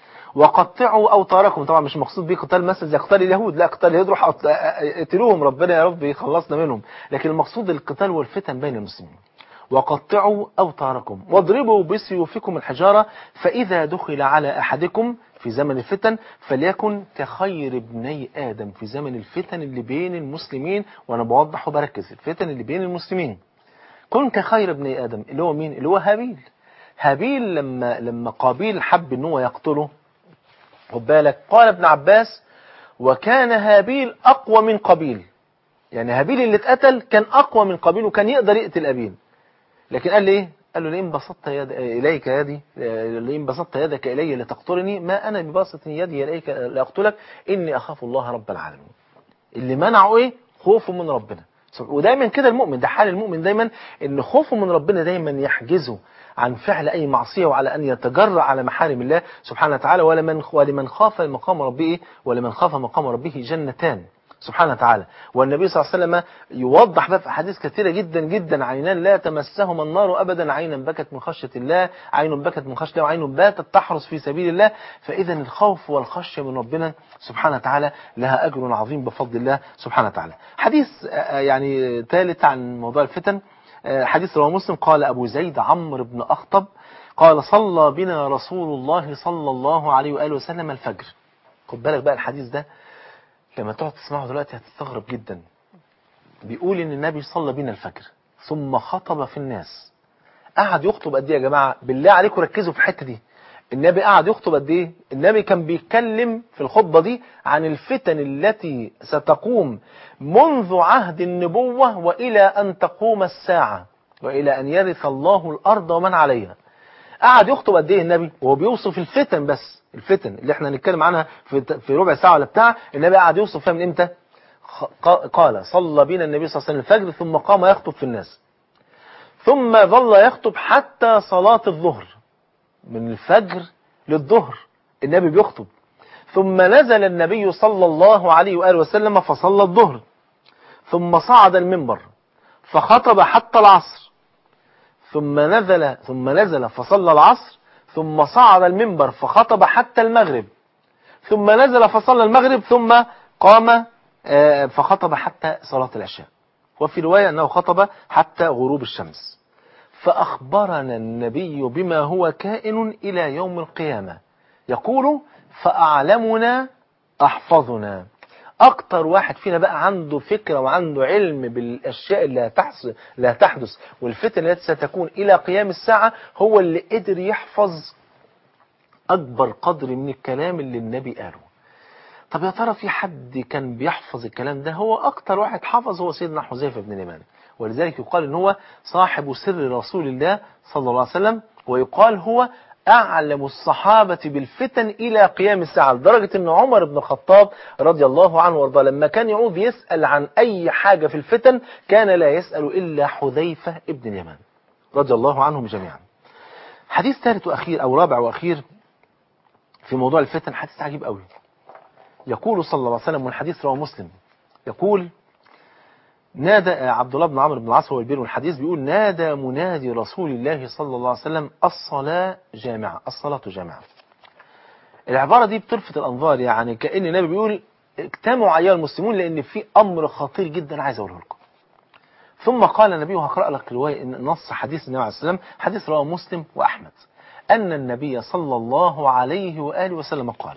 وقطعوا اوتاركم. طبعا مش مقصود بيه قتال مثلا زي قتال اليهود، لا قتال اليهود روح اقتلوهم ربنا يا رب يخلصنا منهم، لكن المقصود القتال والفتن بين المسلمين. وقطعوا اوتاركم واضربوا بسيوفكم الحجاره، فاذا دخل على احدكم في زمن الفتن فليكن كخير ابني ادم. في زمن الفتن اللي بين المسلمين، وانا بوضح وبركز، الفتن اللي بين المسلمين كن كخير ابني ادم. اللي هو مين؟ اللي هو هابيل. هابيل لما لما قابيل حب ان هو يقتله، خد بالك، قال ابن عباس وكان هابيل اقوى من قابيل. يعني هابيل اللي اتقتل كان اقوى من قابيل وكان يقدر يقتل ابيل، لكن قال لي ايه؟ قال له لئن بسطت يد اليك يدي لئن بسطت يدك الي لتقتلني ما انا بباسط يدي اليك لاقتلك اني اخاف الله رب العالمين. اللي منعه ايه؟ خوفه من ربنا. ودايما كده المؤمن، ده حال المؤمن دايما، ان خوفه من ربنا دايما يحجزه عن فعل اي معصيه وعلى ان يتجرأ على محارم الله سبحانه وتعالى. ولمن ولمن خاف مقام ربه ولمن خاف مقام ربه جنتان سبحانه وتعالى. والنبي صلى الله عليه وسلم يوضح بقى في احاديث كثيره جدا جدا: عينان لا تمسهما النار ابدا، عينا بكت من خشيه الله، عين بكت من خشيه الله، وعين باتت تحرس في سبيل الله. فاذا الخوف والخشيه من ربنا سبحانه وتعالى لها اجر عظيم بفضل الله سبحانه وتعالى. حديث يعني ثالث عن موضوع الفتن، حديث رواه مسلم. قال ابو زيد عمرو بن اخطب قال صلى بنا رسول الله صلى الله عليه واله وسلم الفجر. خد بالك بقى الحديث ده لما تقعد تسمعه دلوقتي هتستغرب جدا. بيقول ان النبي صلى بنا الفجر ثم خطب في الناس. قعد يخطب قد ايه يا جماعه؟ بالله عليكم ركزوا في الحته دي. النبي قعد يخطب قد ايه؟ النبي كان بيتكلم في الخطبه دي عن الفتن التي ستقوم منذ عهد النبوه والى ان تقوم الساعه والى ان يرث الله الارض ومن عليها. قعد يخطب قد ايه النبي وهو بيوصف الفتن؟ بس الفتن اللي احنا هنتكلم عنها في في ربع ساعه ولا بتاع، النبي قعد يوصف فيها من امتى؟ قال صلى بنا النبي صلى الله عليه وسلم الفجر ثم قام يخطب في الناس، ثم ظل يخطب حتى صلاه الظهر. من الفجر للظهر النبي بيخطب. ثم نزل النبي صلى الله عليه واله وسلم فصلى الظهر، ثم صعد المنبر فخطب حتى العصر، ثم نزل ثم نزل فصلى العصر، ثم صعد المنبر فخطب حتى المغرب، ثم نزل فصلى المغرب، ثم قام فخطب حتى صلاة العشاء. وفي رواية أنه خطب حتى غروب الشمس. فأخبرنا النبي بما هو كائن إلى يوم القيامة. يقول فأعلمنا أحفظنا. أكتر واحد فينا بقى عنده فكرة وعنده علم بالأشياء اللي هتحصل لا تحدث والفتن التي ستكون إلى قيام الساعة هو اللي قدر يحفظ أكبر قدر من الكلام اللي النبي قاله. طب يا ترى في حد كان بيحفظ الكلام ده؟ هو أكتر واحد حفظ هو سيدنا حذيفة بن اليمان، ولذلك يقال إن هو صاحب سر رسول الله صلى الله عليه وسلم، ويقال هو أعلم الصحابة بالفتن إلى قيام الساعة، لدرجة أن عمر بن الخطاب رضي الله عنه وارضاه لما كان يعوذ يسأل عن أي حاجة في الفتن كان لا يسأل إلا حذيفة ابن اليمان رضي الله عنهم جميعا. حديث ثالث وأخير أو رابع وأخير في موضوع الفتن، حديث عجيب قوي. يقول صلى الله عليه وسلم، والحديث رواه مسلم، يقول نادى عبد الله بن عمرو بن العاص، هو البير والحديث بيقول نادى منادي رسول الله صلى الله عليه وسلم الصلاة جامعة، الصلاة جامعة. العبارة دي بتلفت الأنظار، يعني كأن النبي بيقول اجتمعوا أيها المسلمون لأن في أمر خطير جدا عايز أقوله لكم. ثم قال النبي، وهقرأ لك رواية نص حديث النبي عليه الصلاة والسلام، حديث رواه مسلم وأحمد، أن النبي صلى الله عليه وآله وسلم قال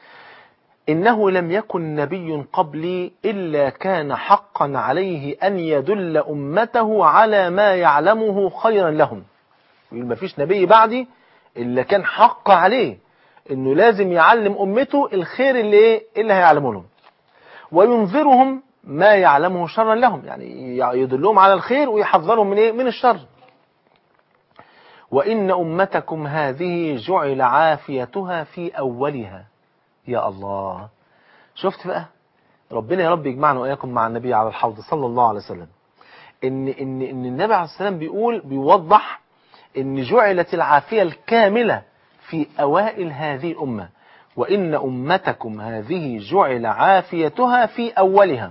إنه لم يكن نبي قبلي إلا كان حقا عليه أن يدل أمته على ما يعلمه خيرا لهم. يقول ما فيش نبي بعدي إلا كان حق عليه إنه لازم يعلم أمته الخير اللي إيه اللي هيعلمه لهم، وينذرهم ما يعلمه شرا لهم، يعني يدلهم على الخير ويحذرهم من إيه من الشر. وإن أمتكم هذه جعل عافيتها في أولها. يا الله، شفت بقى؟ ربنا يا رب يجمعنا وإياكم مع النبي على الحوض صلى الله عليه وسلم. إن إن إن النبي عليه السلام بيقول بيوضح إن جعلت العافية الكاملة في أوائل هذه الأمة، وإن أمتكم هذه جعل عافيتها في أولها،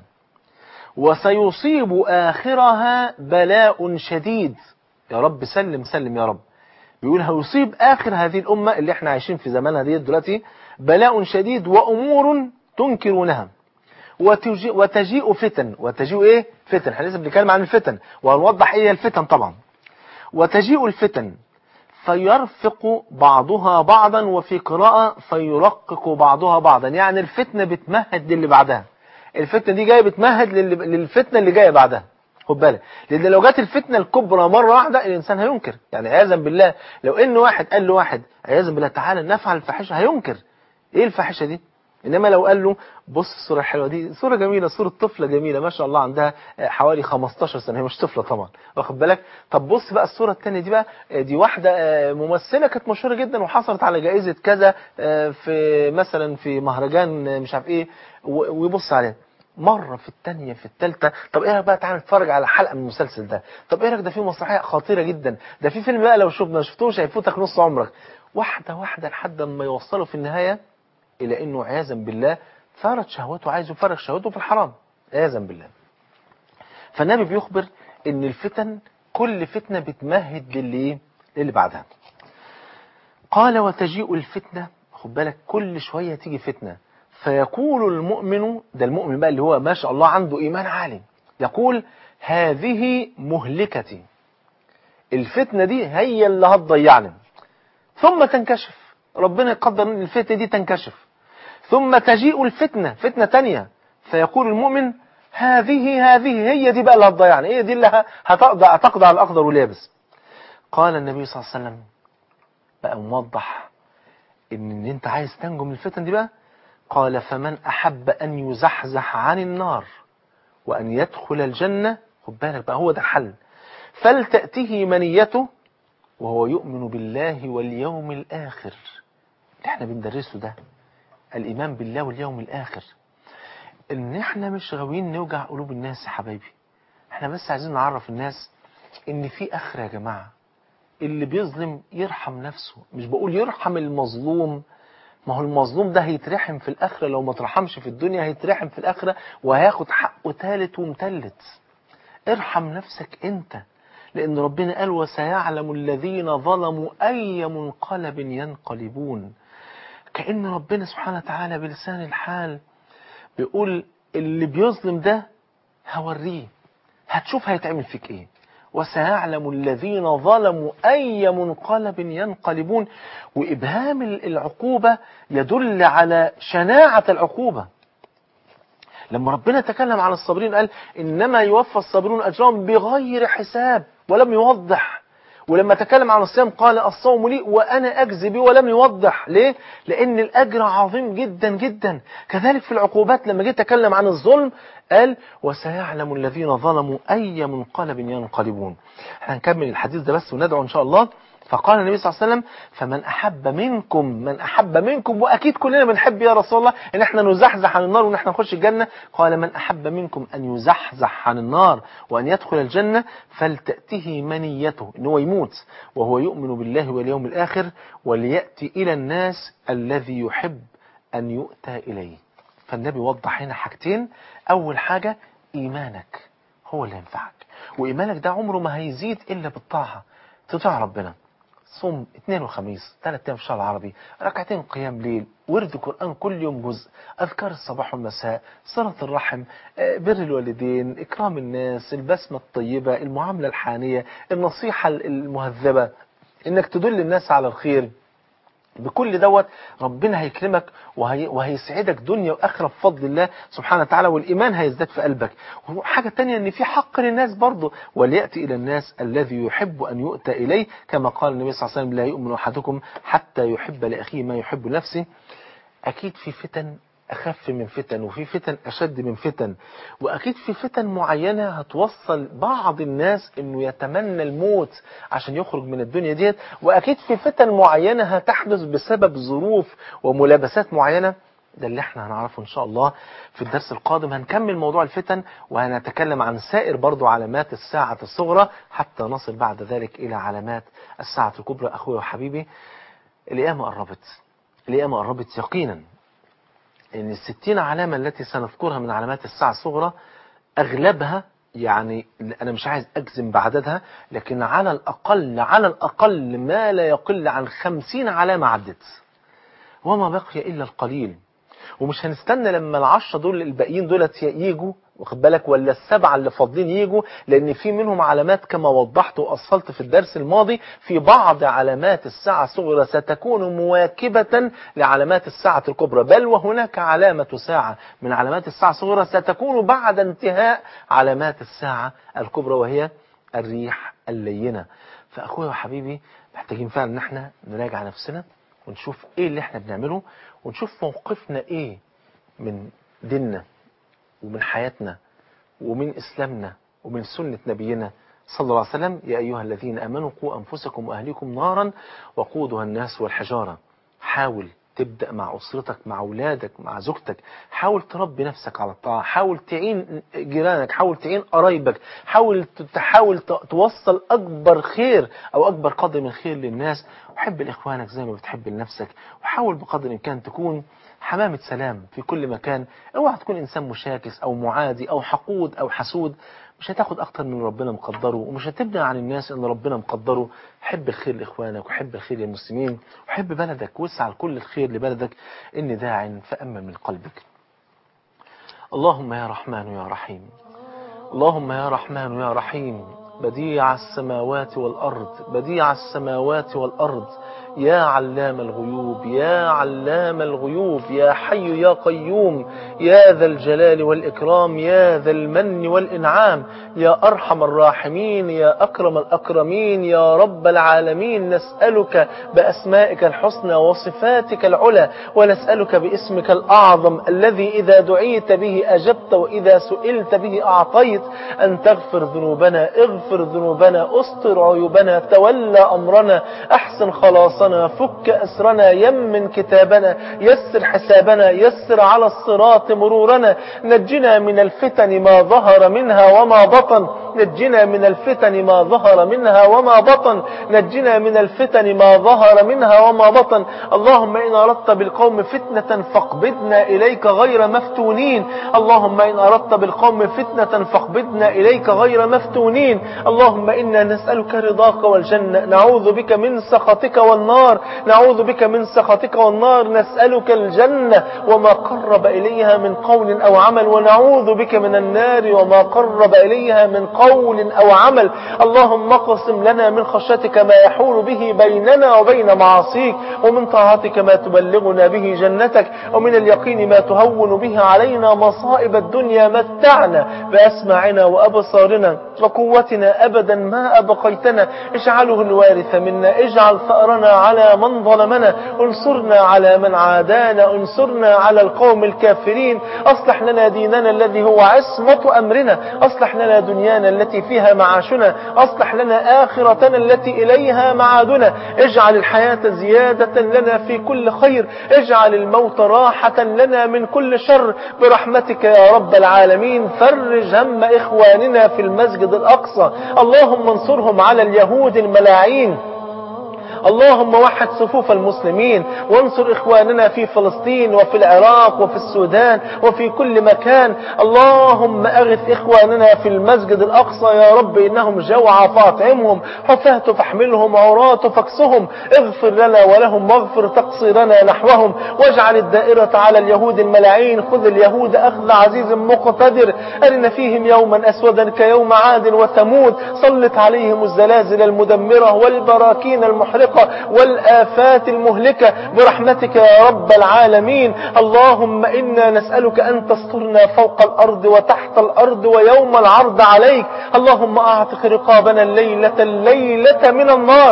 وسيصيب آخرها بلاء شديد. يا رب سلم سلم يا رب. بيقول هيصيب آخر هذه الأمة اللي احنا عايشين في زمانها دي دلوقتي بلاء شديد وأمور تنكرونها، وتجيء, وتجيء فتن. وتجيء ايه؟ فتن. احنا لسه بنتكلم عن الفتن وهنوضح ايه الفتن طبعا. وتجيء الفتن فيرفق بعضها بعضا، وفي قراءة فيرقق بعضها بعضا. يعني الفتنة بتمهد للي بعدها، الفتنة دي جاية بتمهد للفتنة اللي جاية بعدها. خد بالك، لان لو جت الفتنة الكبرى مرة واحدة الانسان هينكر. يعني عياذا بالله لو ان واحد قال له واحد عياذا بالله تعالى نفعل الفاحشة هينكر. ايه الفاحشة دي؟ انما لو قال له بص الصورة الحلوة دي، صورة جميلة، صورة طفلة جميلة ما شاء الله عندها حوالي خمستاشر سنة، هي مش طفلة طبعا، واخد بالك؟ طب بص بقى الصورة الثانية دي بقى، دي واحدة ممثلة كانت مشهورة جدا وحصلت على جائزة كذا في مثلا في مهرجان مش عارف ايه، ويبص عليها مرة في الثانية في الثالثة. طب ايه رايك بقى تعالى نتفرج على حلقة من المسلسل ده، طب ايه رايك ده في مسرحية خطيرة جدا، ده في فيلم بقى لو شفنا ما شفتوش هيفوتك نص عمرك. واحدة واحدة لحد ما يوصلوا في النهاية إلى أنه عياذا بالله ثارت شهوته، عايز يفرغ شهوته في الحرام عياذا بالله. فالنبي بيخبر أن الفتن كل فتنة بتمهد للي للي بعدها. قال وتجيء الفتنة، خد بالك كل شوية تيجي فتنة، فيقول المؤمن، ده المؤمن بقى اللي هو ما شاء الله عنده إيمان عالي، يقول هذه مهلكتي، الفتنة دي هي اللي هتضيعني. ثم تنكشف، ربنا يقدر ان الفتنة دي تنكشف. ثم تجيء الفتنة، فتنة تانية، فيقول المؤمن هذه هذه هي دي بقى اللي هتضيعني، هي دي اللي هتقضى هتقضى على الأخضر واليابس. قال النبي صلى الله عليه وسلم بقى موضح ان, إن انت عايز تنجو من الفتن دي بقى. قال فمن أحب أن يزحزح عن النار وأن يدخل الجنة، خد بالك بقى هو ده الحل، فلتأته منيته وهو يؤمن بالله واليوم الآخر. احنا بندرسه ده، الإيمان بالله واليوم الآخر. ان احنا مش غاويين نوجع قلوب الناس يا حبايبي، احنا بس عايزين نعرف الناس ان في آخرة يا جماعة. اللي بيظلم يرحم نفسه، مش بقول يرحم المظلوم، ما هو المظلوم ده هيترحم في الآخرة، لو ما ترحمش في الدنيا هيترحم في الآخرة وهياخد حقه ثالث ومثلث. ارحم نفسك انت، لأن ربنا قال وسيعلم الذين ظلموا أي منقلب ينقلبون. كأن ربنا سبحانه وتعالى بلسان الحال بيقول اللي بيظلم ده هوريه، هتشوف هيتعمل فيك ايه. وسيعلم الذين ظلموا أي منقلب ينقلبون. وإبهام العقوبة يدل على شناعة العقوبة. لما ربنا تكلم عن الصابرين قال إنما يوفى الصابرون أجرهم بغير حساب ولم يوضح. ولما تكلم عن الصيام قال الصوم لي وأنا أجزي به ولم يوضح. ليه؟ لأن الأجر عظيم جدا جدا. كذلك في العقوبات لما جيت أتكلم عن الظلم قال وسيعلم الذين ظلموا أي منقلب ينقلبون. هنكمل الحديث ده بس وندعو إن شاء الله. فقال النبي صلى الله عليه وسلم فمن أحب منكم، من أحب منكم، وأكيد كلنا بنحب يا رسول الله إن احنا نزحزح عن النار وإن احنا نخش الجنة. قال من أحب منكم أن يزحزح عن النار وأن يدخل الجنة فلتأته منيته، إن هو يموت وهو يؤمن بالله واليوم الآخر، وليأتي إلى الناس الذي يحب أن يؤتى إليه. فالنبي وضح هنا حاجتين. أول حاجة إيمانك هو اللي ينفعك، وإيمانك ده عمره ما هيزيد إلا بالطاعة. تطاع ربنا، صوم اثنين وخميس، ثلاث ايام في الشهر العربي، ركعتين قيام ليل، ورد قرآن كل يوم جزء، أذكار الصباح والمساء، صلة الرحم، بر الوالدين، إكرام الناس، البسمة الطيبة، المعاملة الحانية، النصيحة المهذبة، إنك تدل الناس على الخير. بكل دوت ربنا هيكرمك وهي وهيسعدك دنيا وآخرة بفضل الله سبحانه وتعالى، والإيمان هيزداد في قلبك. وحاجة تانية ان في حق للناس برضه، وليأتي إلى الناس الذي يحب أن يؤتى إليه، كما قال النبي صلى الله عليه وسلم لا يؤمن أحدكم حتى يحب لأخيه ما يحب لنفسه. أكيد في فتن أخف من فتن، وفي فتن أشد من فتن، وأكيد في فتن معينة هتوصل بعض الناس إنه يتمنى الموت عشان يخرج من الدنيا ديت، وأكيد في فتن معينة هتحدث بسبب ظروف وملابسات معينة. ده اللي احنا هنعرفه إن شاء الله في الدرس القادم. هنكمل موضوع الفتن وهنتكلم عن سائر برضو علامات الساعة الصغرى حتى نصل بعد ذلك إلى علامات الساعة الكبرى. أخوي وحبيبي، القيامة قربت، القيامة قربت يقينا. إن الستين علامة التي سنذكرها من علامات الساعة الصغرى أغلبها، يعني أنا مش عايز أجزم بعددها، لكن على الأقل على الأقل ما لا يقل عن خمسين علامة عدت، وما بقي إلا القليل. ومش هنستنى لما العشرة دول الباقيين دولت ييجوا، واخد بالك، ولا السبعة اللي فاضلين ييجوا، لأن في منهم علامات كما وضحت وأصلت في الدرس الماضي. في بعض علامات الساعة الصغرى ستكون مواكبة لعلامات الساعة الكبرى، بل وهناك علامة ساعة من علامات الساعة الصغرى ستكون بعد انتهاء علامات الساعة الكبرى، وهي الريح اللينة. فأخوي وحبيبي، محتاجين فعلا ان احنا نراجع نفسنا ونشوف ايه اللي احنا بنعمله، ونشوف موقفنا ايه من ديننا ومن حياتنا ومن إسلامنا ومن سنة نبينا صلى الله عليه وسلم. يا أيها الذين آمنوا قوا أنفسكم وأهليكم نارا وقودها الناس والحجارة. حاول تبدأ مع أسرتك، مع أولادك، مع زوجتك. حاول تربي نفسك على الطاعة، حاول تعين جيرانك، حاول تعين قرايبك، حاول تحاول توصل أكبر خير أو أكبر قدر من خير للناس، وحب لإخوانك زي ما بتحب لنفسك، وحاول بقدر الإمكان تكون حمامة سلام في كل مكان. اوعى تكون إنسان مشاكس أو معادي أو حقود أو حسود. مش هتاخد أكتر من ربنا مقدره، ومش هتبني عن الناس إن ربنا مقدره. حب الخير لإخوانك، وحب الخير للمسلمين، وحب بلدك، واسعى لكل الخير لبلدك. إني داع فأمن من قلبك. اللهم يا رحمن يا رحيم، اللهم يا رحمن يا رحيم، بديع السماوات والأرض، بديع السماوات والأرض، يا علام الغيوب، يا علام الغيوب، يا حي يا قيوم، يا ذا الجلال والإكرام، يا ذا المن والإنعام، يا أرحم الراحمين، يا أكرم الأكرمين، يا رب العالمين. نسألك بأسمائك الحسنى وصفاتك العلى، ونسألك باسمك الأعظم الذي إذا دعيت به أجبت وإذا سئلت به أعطيت، أن تغفر ذنوبنا، اغفر ذنوبنا، استر عيوبنا، تولى أمرنا، أحسن خلاصنا، فك أسرنا، يمن كتابنا، يسر حسابنا، يسر على الصراط مرورنا. نجنا من الفتن ما ظهر منها وما بطن، نجنا من الفتن ما ظهر منها وما بطن، نجنا من الفتن ما ظهر منها وما بطن. اللهم إن أردت بالقوم فتنة فاقبضنا إليك غير مفتونين، اللهم إن أردت بالقوم فتنة فاقبضنا إليك غير مفتونين. اللهم إنا نسألك رضاك والجنة، نعوذ بك من سخطك والنار، نعوذ بك من سخطك والنار. نسألك الجنة وما قرب إليها من قول أو عمل، ونعوذ بك من النار وما قرب إليها من قول أو عمل. اللهم اقسم لنا من خشيتك ما يحول به بيننا وبين معاصيك، ومن طاعتك ما تبلغنا به جنتك، ومن اليقين ما تهون به علينا مصائب الدنيا. متعنا بأسماعنا وأبصارنا وقوتنا أبدا ما أبقيتنا، اجعله الوارث منا، اجعل ثأرنا على من ظلمنا، انصرنا على من عادانا، انصرنا على القوم الكافرين. أصلح لنا ديننا الذي هو عصمة أمرنا، أصلح لنا دنيانا التي فيها معاشنا، أصلح لنا آخرتنا التي إليها معادنا. اجعل الحياة زيادة لنا في كل خير، اجعل الموت راحة لنا من كل شر، برحمتك يا رب العالمين. فرج هم إخواننا في المسجد الأقصى، اللهم انصرهم على اليهود الملاعين. اللهم وحد صفوف المسلمين، وانصر إخواننا في فلسطين وفي العراق وفي السودان وفي كل مكان. اللهم أغث إخواننا في المسجد الأقصى يا رب، إنهم جوعى فاطعمهم، حفاة فاحملهم، عراة فاكسهم. اغفر لنا ولهم واغفر تقصيرنا نحوهم، واجعل الدائرة على اليهود الملاعين. خذ اليهود أخذ عزيز مقتدر، أرنا فيهم يوما أسودا كيوم عاد وثمود. سلط عليهم الزلازل المدمرة والبراكين المحرقة والآفات المهلكة برحمتك يا رب العالمين. اللهم إنا نسألك أن تسترنا فوق الأرض وتحت الأرض ويوم العرض عليك. اللهم أعتق رقابنا الليلة الليلة من النار،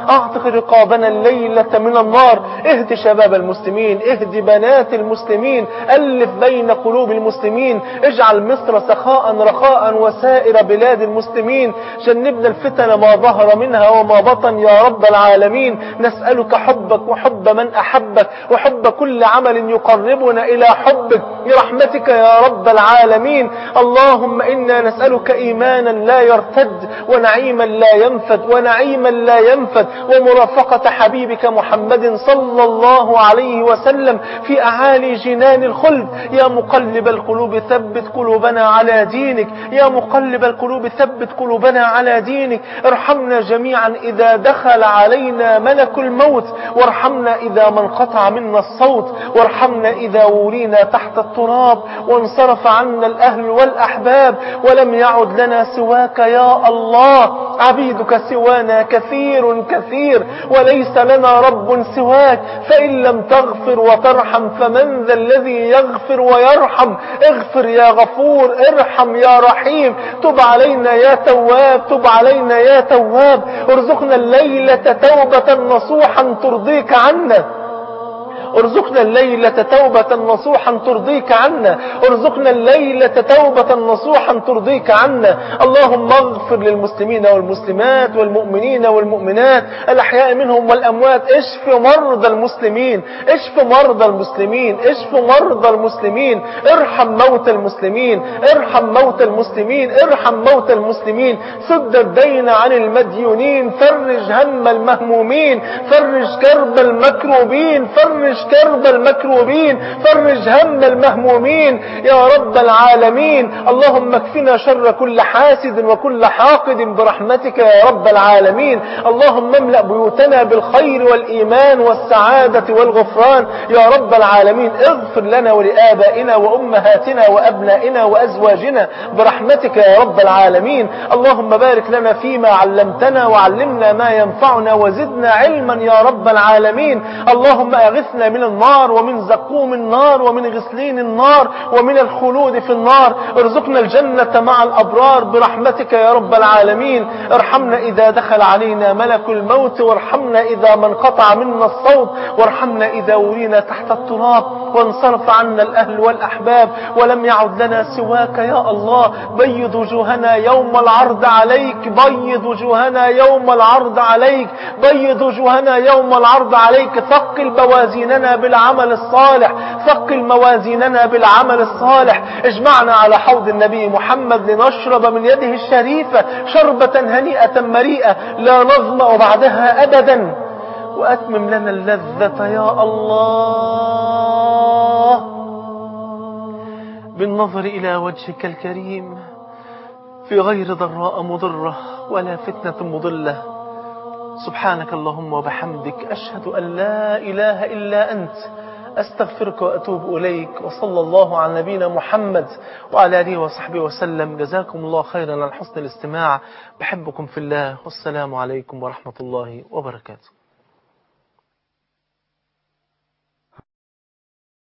اعتق رقابنا الليلة من النار. اهد شباب المسلمين، اهد بنات المسلمين، ألف بين قلوب المسلمين، اجعل مصر سخاء رخاء وسائر بلاد المسلمين. جنبنا الفتن ما ظهر منها وما بطن يا رب العالمين. نسألك حبك وحب من أحبك وحب كل عمل يقربنا إلى حبك برحمتك يا رب العالمين. اللهم إنا نسألك إيمانا لا يرتد ونعيما لا ينفد ونعيما لا ينفد ومرافقة حبيبك محمد صلى الله عليه وسلم في أعالي جنان الخلد. يا مقلب القلوب ثبت قلوبنا على دينك، يا مقلب القلوب ثبت قلوبنا على دينك. ارحمنا جميعا إذا دخل علينا ملك الموت، وارحمنا إذا ما انقطع منا الصوت، وارحمنا إذا ورينا تحت التراب وانصرف عنا الأهل والأحباب ولم يعد لنا سواك يا الله. عبيدك سوانا كثير كثير وليس لنا رب سواك، فإن لم تغفر وترحم فمن ذا الذي يغفر ويرحم؟ اغفر يا غفور، ارحم يا رحيم، تب علينا يا تواب، تب علينا يا تواب. ارزقنا الليلة توبة نصوحا ترضيك عنا، ارزقنا الليلة توبة نصوحا ترضيك عنا، ارزقنا الليلة توبة نصوحا ترضيك عنا. اللهم اغفر للمسلمين والمسلمات والمؤمنين والمؤمنات الأحياء منهم والأموات. اشف مرضى المسلمين، اشف مرضى المسلمين، اشف مرضى المسلمين. ارحم موتى المسلمين، ارحم موتى المسلمين، ارحم موتى المسلمين. سد الدين عن المديونين، فرج هم المهمومين، فرج كرب المكروبين، فرج كرب المكروبين، فرج هم المهمومين يا رب العالمين. اللهم اكفنا شر كل حاسد وكل حاقد برحمتك يا رب العالمين. اللهم املأ بيوتنا بالخير والإيمان والسعادة والغفران يا رب العالمين. اغفر لنا ولآبائنا وأمهاتنا وأبنائنا وأزواجنا برحمتك يا رب العالمين. اللهم بارك لنا فيما علمتنا وعلمنا ما ينفعنا وزدنا علما يا رب العالمين. اللهم أغثنا من النار ومن زقوم النار ومن غسلين النار ومن الخلود في النار. ارزقنا الجنة مع الأبرار برحمتك يا رب العالمين. ارحمنا إذا دخل علينا ملك الموت، وارحمنا إذا ما انقطع منا الصوت، وارحمنا إذا ورينا تحت التراب وانصرف عنا الأهل والأحباب ولم يعد لنا سواك يا الله. بيض وجوهنا يوم العرض عليك، بيض وجوهنا يوم العرض عليك، بيض وجوهنا يوم العرض عليك. ثقل موازيننا بالعمل الصالح، ثقل موازيننا بالعمل الصالح. اجمعنا على حوض النبي محمد لنشرب من يده الشريفة شربة هنيئة مريئة لا نظمأ بعدها أبدا. وأتمم لنا اللذة يا الله بالنظر إلى وجهك الكريم في غير ضراء مضرة ولا فتنة مضلة. سبحانك اللهم وبحمدك، أشهد أن لا إله إلا أنت، أستغفرك وأتوب إليك. وصلى الله على نبينا محمد وعلى آله وصحبه وسلم. جزاكم الله خيرا على حسن الاستماع. بحبكم في الله، والسلام عليكم ورحمة الله وبركاته.